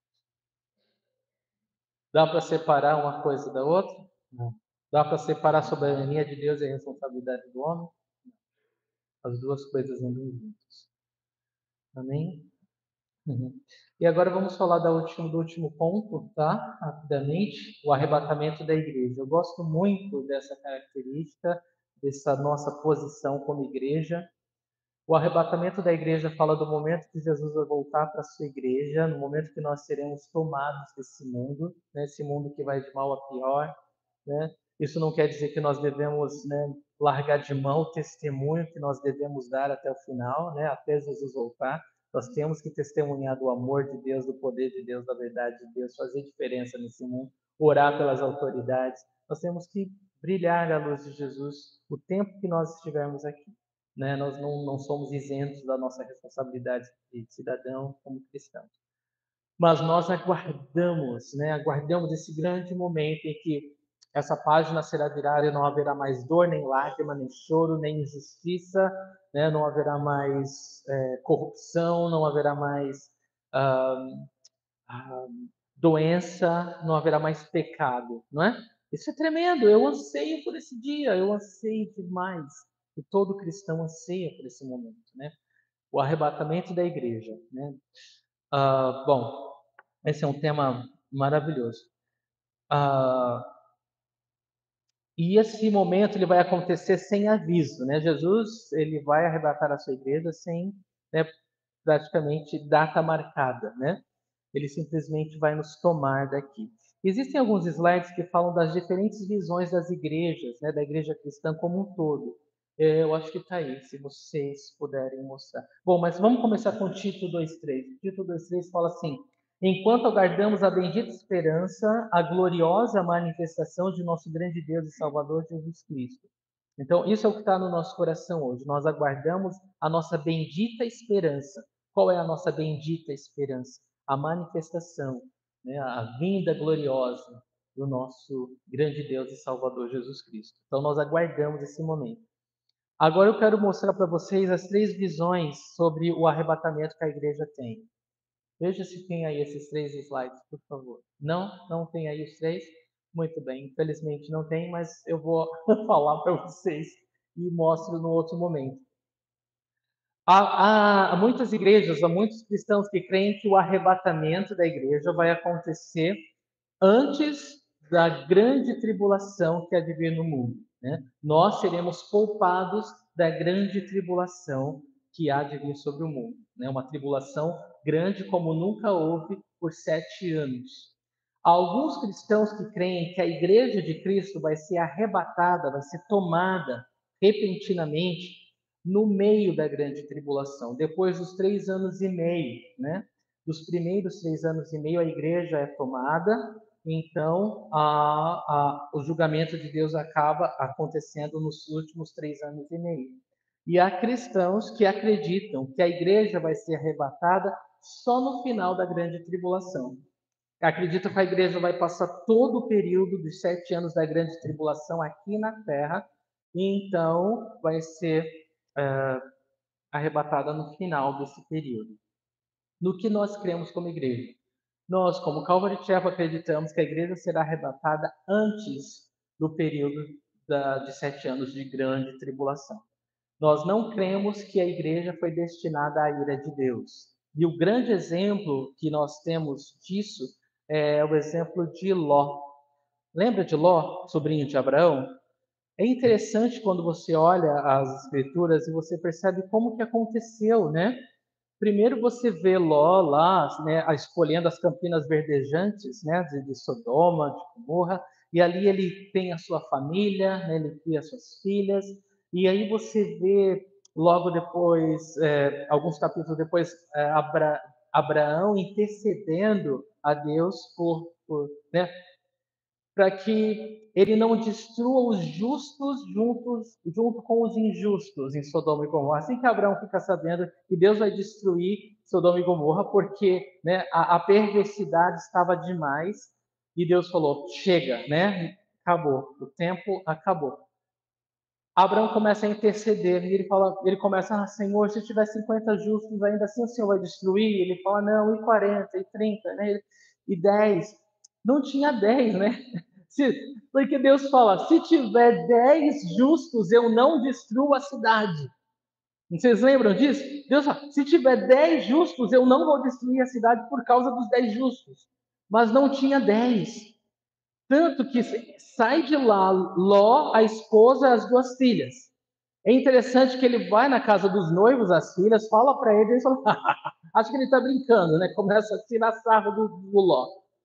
Dá para separar uma coisa da outra? Não. Dá para separar a soberania de Deus e a responsabilidade do homem? As duas coisas andam juntas. Amém? Uhum. E agora vamos falar da último, do último ponto, tá? Rapidamente, o arrebatamento da igreja. Eu gosto muito dessa característica, dessa nossa posição como igreja. O arrebatamento da igreja fala do momento que Jesus vai voltar para a sua igreja, no momento que nós seremos tomados desse mundo, né? Esse mundo que vai de mal a pior, né? Isso não quer dizer que nós devemos, né, largar de mão o testemunho que nós devemos dar até o final, né, até Jesus voltar. Nós temos que testemunhar do amor de Deus, do poder de Deus, da verdade de Deus, fazer diferença nesse mundo, orar pelas autoridades. Nós temos que brilhar a luz de Jesus o tempo que nós estivermos aqui. Né? Nós não, não somos isentos da nossa responsabilidade de cidadão como cristãos. Mas nós aguardamos, né? Aguardamos esse grande momento em que essa página será virada e não haverá mais dor, nem lágrima, nem choro, nem injustiça, né? Não haverá mais é, corrupção, não haverá mais ah, ah, doença, não haverá mais pecado, não é? Isso é tremendo, eu anseio por esse dia, eu anseio demais. E todo cristão anseia por esse momento, né? O arrebatamento da igreja, né? Ah, bom, esse é um tema maravilhoso. Ah, e esse momento ele vai acontecer sem aviso, né? Jesus ele vai arrebatar a sua igreja sem, né, praticamente data marcada, né? Ele simplesmente vai nos tomar daqui. Existem alguns slides que falam das diferentes visões das igrejas, né? Da igreja cristã como um todo. É, eu acho que está aí, se vocês puderem mostrar. Bom, mas vamos começar com Tito dois, três. Tito dois, três fala assim: enquanto aguardamos a bendita esperança, a gloriosa manifestação de nosso grande Deus e Salvador Jesus Cristo. Então, isso é o que está no nosso coração hoje. Nós aguardamos a nossa bendita esperança. Qual é a nossa bendita esperança? A manifestação, né? A vinda gloriosa do nosso grande Deus e Salvador Jesus Cristo. Então, nós aguardamos esse momento. Agora eu quero mostrar para vocês as três visões sobre o arrebatamento que a igreja tem. Veja se tem aí esses três slides, por favor. Não? Não tem aí os três? Muito bem, infelizmente não tem, mas eu vou falar para vocês e mostro no outro momento. Há, há, há muitas igrejas, há muitos cristãos que creem que o arrebatamento da igreja vai acontecer antes da grande tribulação que há de vir no mundo. Né? Nós seremos poupados da grande tribulação que há de vir sobre o mundo. Né? Uma tribulação grande como nunca houve por sete anos. Há alguns cristãos que creem que a igreja de Cristo vai ser arrebatada, vai ser tomada repentinamente no meio da grande tribulação, depois dos três anos e meio, né? Dos primeiros três anos e meio, a igreja é tomada, então a, a, o julgamento de Deus acaba acontecendo nos últimos três anos e meio. E há cristãos que acreditam que a igreja vai ser arrebatada só no final da grande tribulação. Acreditam que a igreja vai passar todo o período dos sete anos da grande tribulação aqui na Terra, e então vai ser é, arrebatada no final desse período. No que nós cremos como igreja? Nós, como Calvary Chapel, acreditamos que a igreja será arrebatada antes do período da, de sete anos de grande tribulação. Nós não cremos que a igreja foi destinada à ira de Deus. E o grande exemplo que nós temos disso é o exemplo de Ló. Lembra de Ló, sobrinho de Abraão? É interessante quando você olha as escrituras e você percebe como que aconteceu, né? Primeiro você vê Ló lá, né, escolhendo as campinas verdejantes, né, de, de Sodoma, de Gomorra, e ali ele tem a sua família, né, ele cria suas filhas, e aí você vê logo depois, é, alguns capítulos depois, é, Abra, Abraão intercedendo a Deus por, por né, para que ele não destrua os justos juntos, junto com os injustos em Sodoma e Gomorra. Assim que Abraão fica sabendo que Deus vai destruir Sodoma e Gomorra, porque né, a, a perversidade estava demais, e Deus falou, chega, né? Acabou, o tempo acabou. Abraão começa a interceder, e ele, fala, ele começa, ah, Senhor, se tiver cinquenta justos, ainda assim o Senhor vai destruir? Ele fala, não, e quarenta, e trinta, né? E dez. Não tinha dez, né? Se, porque Deus fala, se tiver dez justos, eu não destruo a cidade. Vocês lembram disso? Deus fala, se tiver dez justos, eu não vou destruir a cidade por causa dos dez justos. Mas não tinha dez. Tanto que sai de lá Ló, a esposa e as duas filhas. É interessante que ele vai na casa dos noivos, as filhas, fala para ele, e ele fala, acho que ele está brincando, né? Começa a tirar sarro do, do Ló.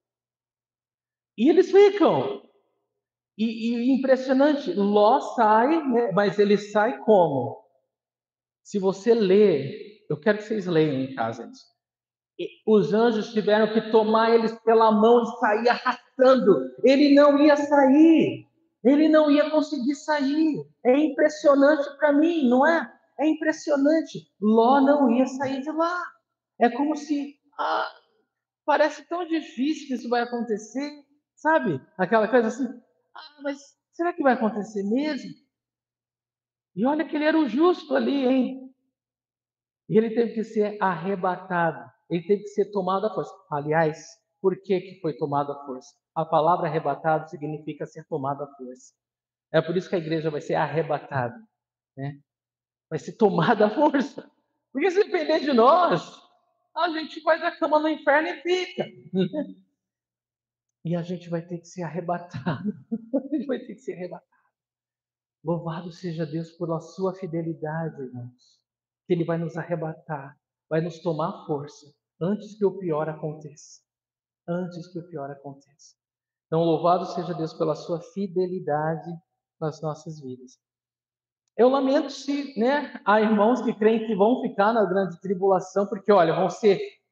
E eles ficam. E, e impressionante, Ló sai, né? Mas ele sai como? Se você ler, eu quero que vocês leiam em casa isso. Os anjos tiveram que tomar eles pela mão e sair arrastando. Ele não ia sair. Ele não ia conseguir sair. É impressionante para mim, não é? É impressionante. Ló não ia sair de lá. É como se ah, parece tão difícil que isso vai acontecer, sabe? Aquela coisa assim. Ah, mas será que vai acontecer mesmo? E olha que ele era o justo ali, hein? E ele teve que ser arrebatado. Ele teve que ser tomado à força. Aliás, por que, que foi tomado à força? A palavra arrebatado significa ser tomado à força. É por isso que a igreja vai ser arrebatada. Né? Vai ser tomada à força. Porque se depender de nós, a gente vai da cama no inferno e fica. E a gente vai ter que ser arrebatado. A gente vai ter que ser arrebatado. Louvado seja Deus pela sua fidelidade, irmãos. Que Ele vai nos arrebatar, vai nos tomar força antes que o pior aconteça. Antes que o pior aconteça. Então, louvado seja Deus pela sua fidelidade nas nossas vidas. Eu lamento se né, há irmãos que creem que vão ficar na grande tribulação, porque, olha, vão ser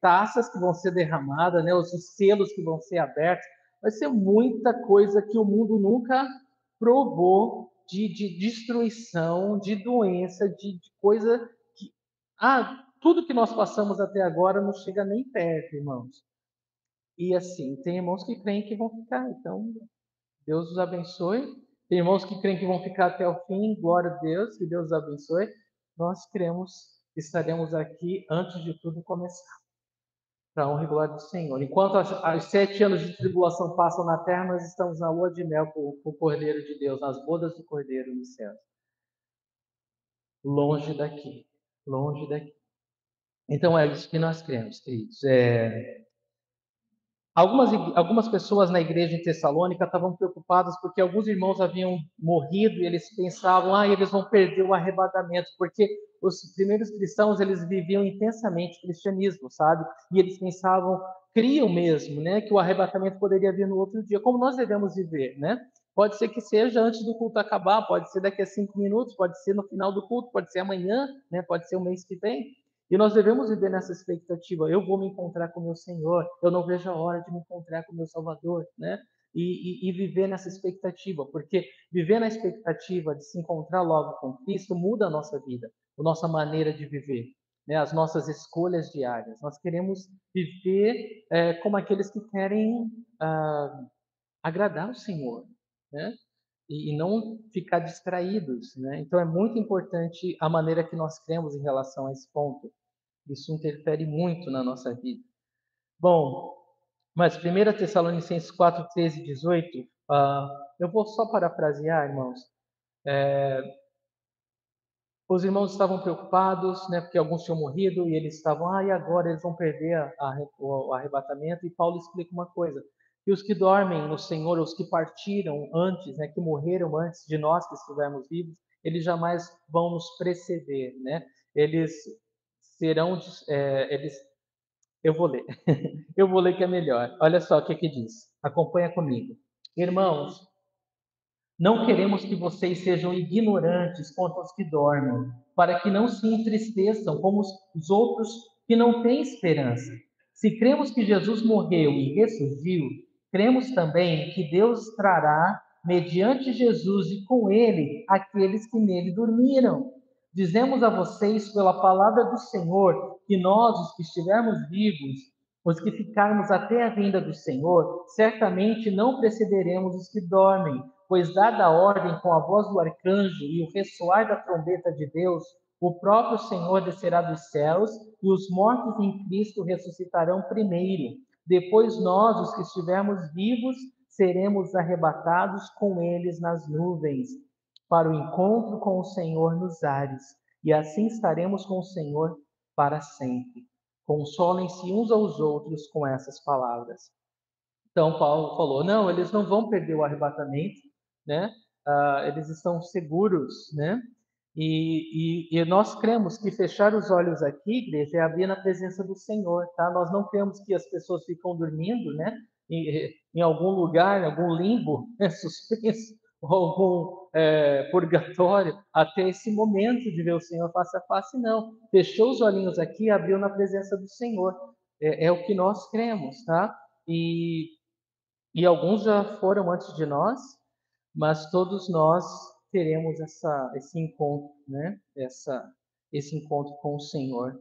taças que vão ser derramadas, né? Os, os selos que vão ser abertos. Vai ser muita coisa que o mundo nunca provou de, de destruição, de doença, de, de coisa que... Ah, tudo que nós passamos até agora não chega nem perto, irmãos. E assim, tem irmãos que creem que vão ficar, então Deus os abençoe. Tem irmãos que creem que vão ficar até o fim, glória a Deus, que Deus os abençoe. Nós cremos que estaremos aqui antes de tudo começar, para a honra e glória do Senhor. Enquanto as, as sete anos de tribulação passam na terra, nós estamos na lua de mel com, com o Cordeiro de Deus, nas bodas do Cordeiro no céu. Longe daqui, longe daqui. Então é isso que nós cremos, queridos. É, Algumas, algumas pessoas na igreja em Tessalônica estavam preocupadas porque alguns irmãos haviam morrido e eles pensavam, ah, eles vão perder o arrebatamento, porque os primeiros cristãos, eles viviam intensamente o cristianismo, sabe? E eles pensavam, criam mesmo, né, que o arrebatamento poderia vir no outro dia, como nós devemos viver, né? Pode ser que seja antes do culto acabar, pode ser daqui a cinco minutos, pode ser no final do culto, pode ser amanhã, né? Pode ser o mês que vem. E nós devemos viver nessa expectativa. Eu vou me encontrar com o meu Senhor. Eu não vejo a hora de me encontrar com o meu Salvador, né? E, e, e viver nessa expectativa, porque viver na expectativa de se encontrar logo com Cristo muda a nossa vida, a nossa maneira de viver, né? As nossas escolhas diárias. Nós queremos viver é, como aqueles que querem ah, agradar o Senhor, né? E, e não ficar distraídos, né? Então é muito importante a maneira que nós cremos em relação a esse ponto. Isso interfere muito na nossa vida. Bom, mas primeira Tessalonicenses quatro, treze e dezoito, uh, eu vou só parafrasear, irmãos. É, os irmãos estavam preocupados, né, porque alguns tinham morrido e eles estavam, ah, e agora eles vão perder a, a, o arrebatamento. E Paulo explica uma coisa: que os que dormem no Senhor, os que partiram antes, né, que morreram antes de nós que estivermos vivos, eles jamais vão nos preceder, né? Eles serão, é, eles eu vou ler. Eu vou ler que é melhor. Olha só o que que diz. Acompanha comigo. Irmãos, não queremos que vocês sejam ignorantes quanto aos que dormem, para que não se entristeçam como os outros que não têm esperança. Se cremos que Jesus morreu e ressurgiu, cremos também que Deus trará, mediante Jesus e com ele, aqueles que nele dormiram. Dizemos a vocês, pela palavra do Senhor, que nós, os que estivermos vivos, os que ficarmos até a vinda do Senhor, certamente não precederemos os que dormem, pois dada a ordem com a voz do arcanjo e o ressoar da trombeta de Deus, o próprio Senhor descerá dos céus e os mortos em Cristo ressuscitarão primeiro. Depois nós, os que estivermos vivos, seremos arrebatados com eles nas nuvens, para o encontro com o Senhor nos ares, e assim estaremos com o Senhor para sempre. Consolem-se uns aos outros com essas palavras. Então, Paulo falou: não, eles não vão perder o arrebatamento, né? Ah, eles estão seguros, né? E, e, e nós cremos que fechar os olhos aqui, igreja, é abrir na presença do Senhor, tá? Nós não cremos que as pessoas ficam dormindo, né? Em, em algum lugar, em algum limbo, né? Suspenso, ou algum é, purgatório, até esse momento de ver o Senhor face a face, não. Fechou os olhinhos aqui, abriu na presença do Senhor. É, é o que nós cremos, tá? E e alguns já foram antes de nós, mas todos nós teremos essa, esse encontro, né? Essa, esse encontro com o Senhor.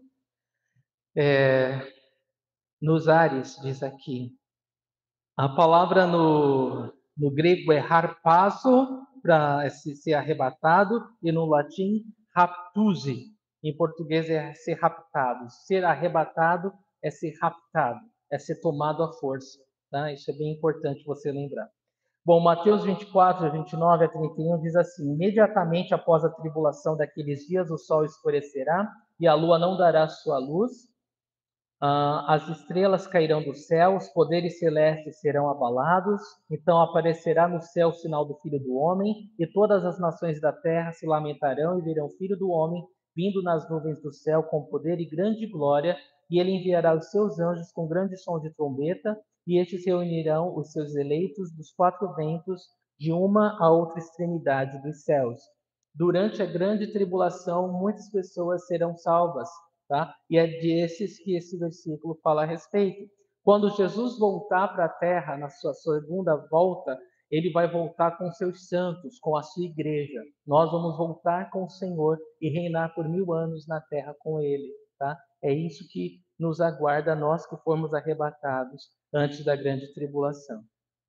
É, nos ares, diz aqui. A palavra no, no grego é harpazo, para ser arrebatado, e no latim raptuse. Em português é ser raptado. Ser arrebatado é ser raptado, é ser tomado à força. Tá? Isso é bem importante você lembrar. Bom, Mateus vinte e quatro, vinte e nove a trinta e um diz assim: imediatamente após a tribulação daqueles dias, o sol escurecerá e a lua não dará sua luz, ah, as estrelas cairão do céu, os poderes celestes serão abalados, então aparecerá no céu o sinal do Filho do Homem, e todas as nações da terra se lamentarão e verão o Filho do Homem vindo nas nuvens do céu com poder e grande glória, e ele enviará os seus anjos com grande som de trombeta, e estes reunirão os seus eleitos dos quatro ventos, de uma a outra extremidade dos céus. Durante a grande tribulação, muitas pessoas serão salvas. tá? E é desses que esse versículo fala a respeito. Quando Jesus voltar para a terra, na sua segunda volta, ele vai voltar com seus santos, com a sua igreja. Nós vamos voltar com o Senhor e reinar por mil anos na terra com ele, tá? É isso que nos aguarda, nós que formos arrebatados antes da grande tribulação.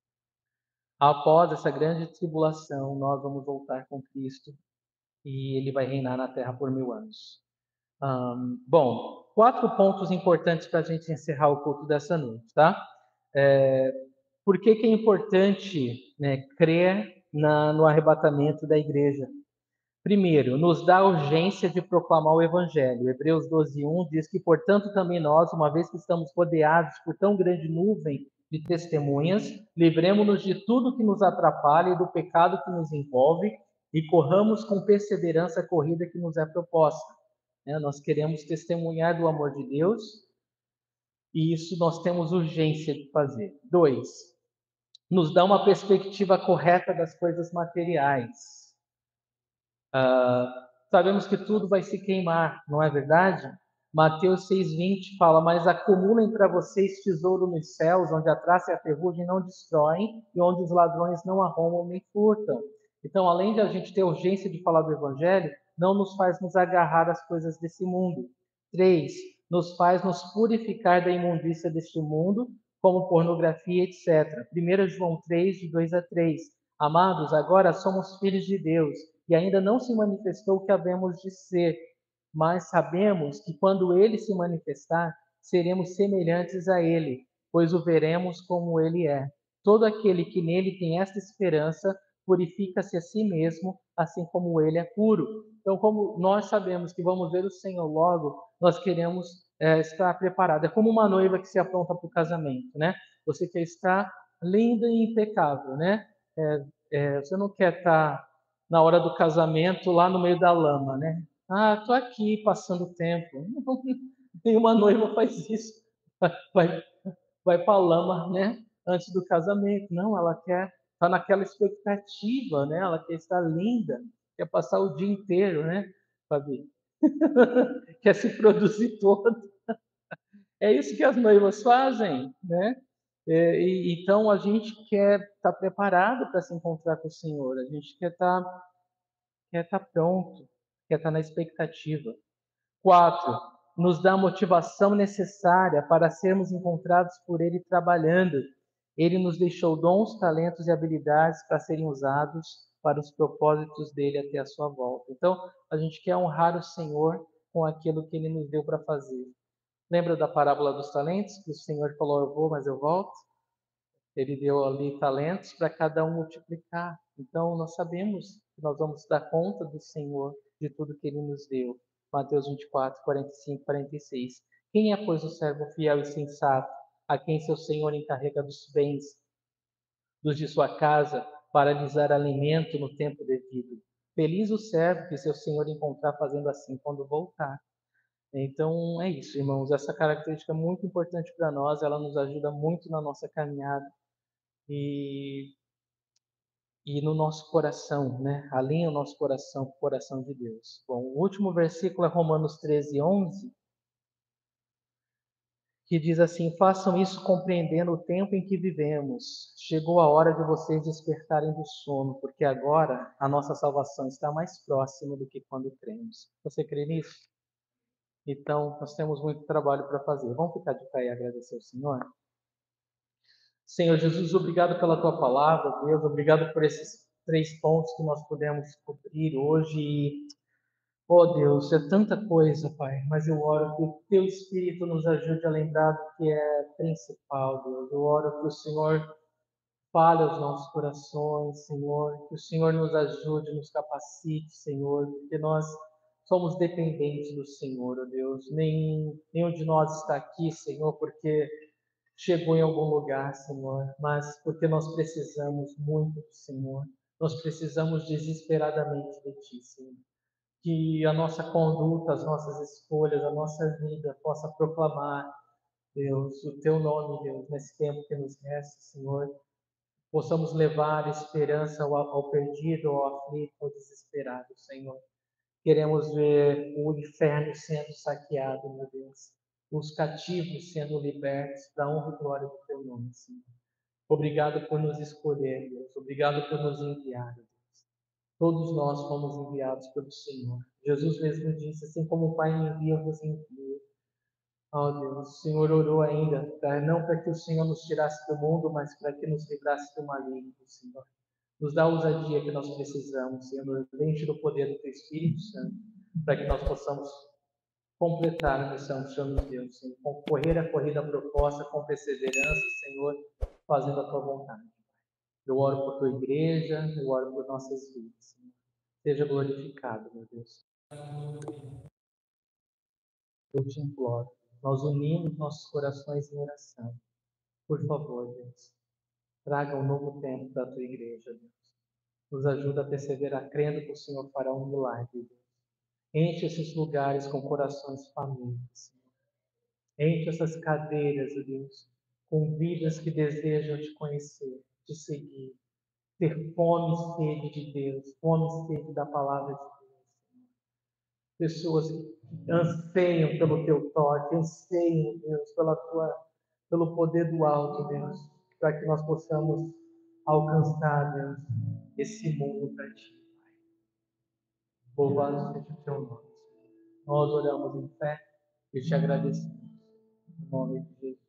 Após essa grande tribulação, nós vamos voltar com Cristo e ele vai reinar na terra por mil anos. Um, bom, quatro pontos importantes para a gente encerrar o culto dessa noite, tá? É, por que, que é importante, né, crer na, no arrebatamento da igreja? Primeiro, nos dá a urgência de proclamar o Evangelho. Hebreus doze, um diz que, portanto, também nós, uma vez que estamos rodeados por tão grande nuvem de testemunhas, livremos-nos de tudo que nos atrapalha e do pecado que nos envolve e corramos com perseverança a corrida que nos é proposta. Né? Nós queremos testemunhar do amor de Deus e isso nós temos urgência de fazer. Dois, nos dá uma perspectiva correta das coisas materiais. Uh, sabemos que tudo vai se queimar, não é verdade? Mateus seis, vinte fala, mas acumulem para vocês tesouro nos céus, onde a traça e a ferrugem não destroem, e onde os ladrões não arrombam nem furtam. Então, além de a gente ter urgência de falar do Evangelho, não nos faz nos agarrar às coisas desse mundo. Três, nos faz nos purificar da imundícia deste mundo, como pornografia, etcétera. primeiro João três, de dois a três. Amados, agora somos filhos de Deus, e ainda não se manifestou o que havemos de ser, mas sabemos que quando ele se manifestar, seremos semelhantes a ele, pois o veremos como ele é. Todo aquele que nele tem esta esperança purifica-se a si mesmo, assim como ele é puro. Então, como nós sabemos que vamos ver o Senhor logo, nós queremos é, estar preparados. É como uma noiva que se apronta para o casamento, né? Você quer estar linda e impecável, né? É, é, você não quer estar na hora do casamento lá no meio da lama, né? Ah, tô aqui passando o tempo. Nenhuma noiva faz isso. Vai, vai para a lama, né? Antes do casamento. Não, ela quer estar naquela expectativa, né? Ela quer estar linda, quer passar o dia inteiro, né, Fabi? Quer se produzir todo. É isso que as noivas fazem, né? É, e, então a gente quer estar preparado para se encontrar com o Senhor. A gente quer estar quer estar pronto, quer estar na expectativa. Quatro, nos dá a motivação necessária para sermos encontrados por Ele trabalhando. Ele nos deixou dons, talentos e habilidades para serem usados para os propósitos dele até a sua volta. Então, a gente quer honrar o Senhor com aquilo que Ele nos deu para fazer. Lembra da parábola dos talentos? Que o Senhor falou, eu vou, mas eu volto? Ele deu ali talentos para cada um multiplicar. Então, nós sabemos que nós vamos dar conta do Senhor, de tudo que Ele nos deu. Mateus vinte e quatro, quarenta e cinco, quarenta e seis. Quem é, pois, o servo fiel e sensato, a quem seu Senhor encarrega dos bens, dos de sua casa, para lhes dar alimento no tempo devido? Feliz o servo que seu Senhor encontrar fazendo assim quando voltar. Então, é isso, irmãos. Essa característica é muito importante para nós, ela nos ajuda muito na nossa caminhada. E e no nosso coração, né? Alinha o nosso coração com o coração de Deus. Bom, o último versículo é Romanos treze, onze, que diz assim: façam isso compreendendo o tempo em que vivemos. Chegou a hora de vocês despertarem do sono, porque agora a nossa salvação está mais próxima do que quando cremos. Você crê nisso? Então, nós temos muito trabalho para fazer. Vamos ficar de pé e agradecer ao Senhor? Senhor Jesus, obrigado pela tua palavra, Deus, obrigado por esses três pontos que nós pudemos cobrir hoje. Oh Deus, é tanta coisa, Pai, mas eu oro que o teu Espírito nos ajude a lembrar do que é principal, Deus. Eu oro que o Senhor fale aos nossos corações, Senhor, que o Senhor nos ajude, nos capacite, Senhor, porque nós somos dependentes do Senhor, oh Deus. Nem, nenhum de nós está aqui, Senhor, porque chegou em algum lugar, Senhor, mas porque nós precisamos muito do Senhor. Nós precisamos desesperadamente de Ti, Senhor. Que a nossa conduta, as nossas escolhas, a nossa vida possa proclamar, Deus, o Teu nome, Deus, nesse tempo que nos resta, Senhor. Possamos levar esperança ao, ao perdido, ao aflito, ao desesperado, Senhor. Queremos ver o inferno sendo saqueado, meu Deus. Os cativos sendo libertos para a honra e glória do teu nome, Senhor. Obrigado por nos escolher, Deus. Obrigado por nos enviar, Deus. Todos nós fomos enviados pelo Senhor. Jesus mesmo disse, assim como o Pai me envia, eu vos envio. Oh Deus, o Senhor orou ainda, pra, não para que o Senhor nos tirasse do mundo, mas para que nos livrasse do maligno, Senhor. Nos dá a ousadia que nós precisamos, Senhor. Enche do poder do Teu Espírito Santo, para que nós possamos completar a missão que o Senhor nos deu, Senhor. Correr a corrida proposta com perseverança, Senhor, fazendo a Tua vontade. Eu oro por Tua igreja, eu oro por nossas vidas, Senhor. Seja glorificado, meu Deus. Eu te imploro. Nós unimos nossos corações em oração. Por favor, Deus, traga um novo tempo para a Tua igreja, Deus. Nos ajuda a perseverar crendo que o Senhor fará um milagre, Deus. Enche esses lugares com corações famintos, Senhor. Enche essas cadeiras, Deus, com vidas que desejam te conhecer, te seguir, ter fome e sede de Deus, fome e sede da palavra de Deus, Senhor. Pessoas que anseiam pelo teu toque, anseiam, Deus, pela tua, pelo poder do alto, Deus, para que nós possamos alcançar, Deus, esse mundo para ti. Louvado seja o teu nome. Nós oramos em fé e te agradecemos. Em nome de Jesus.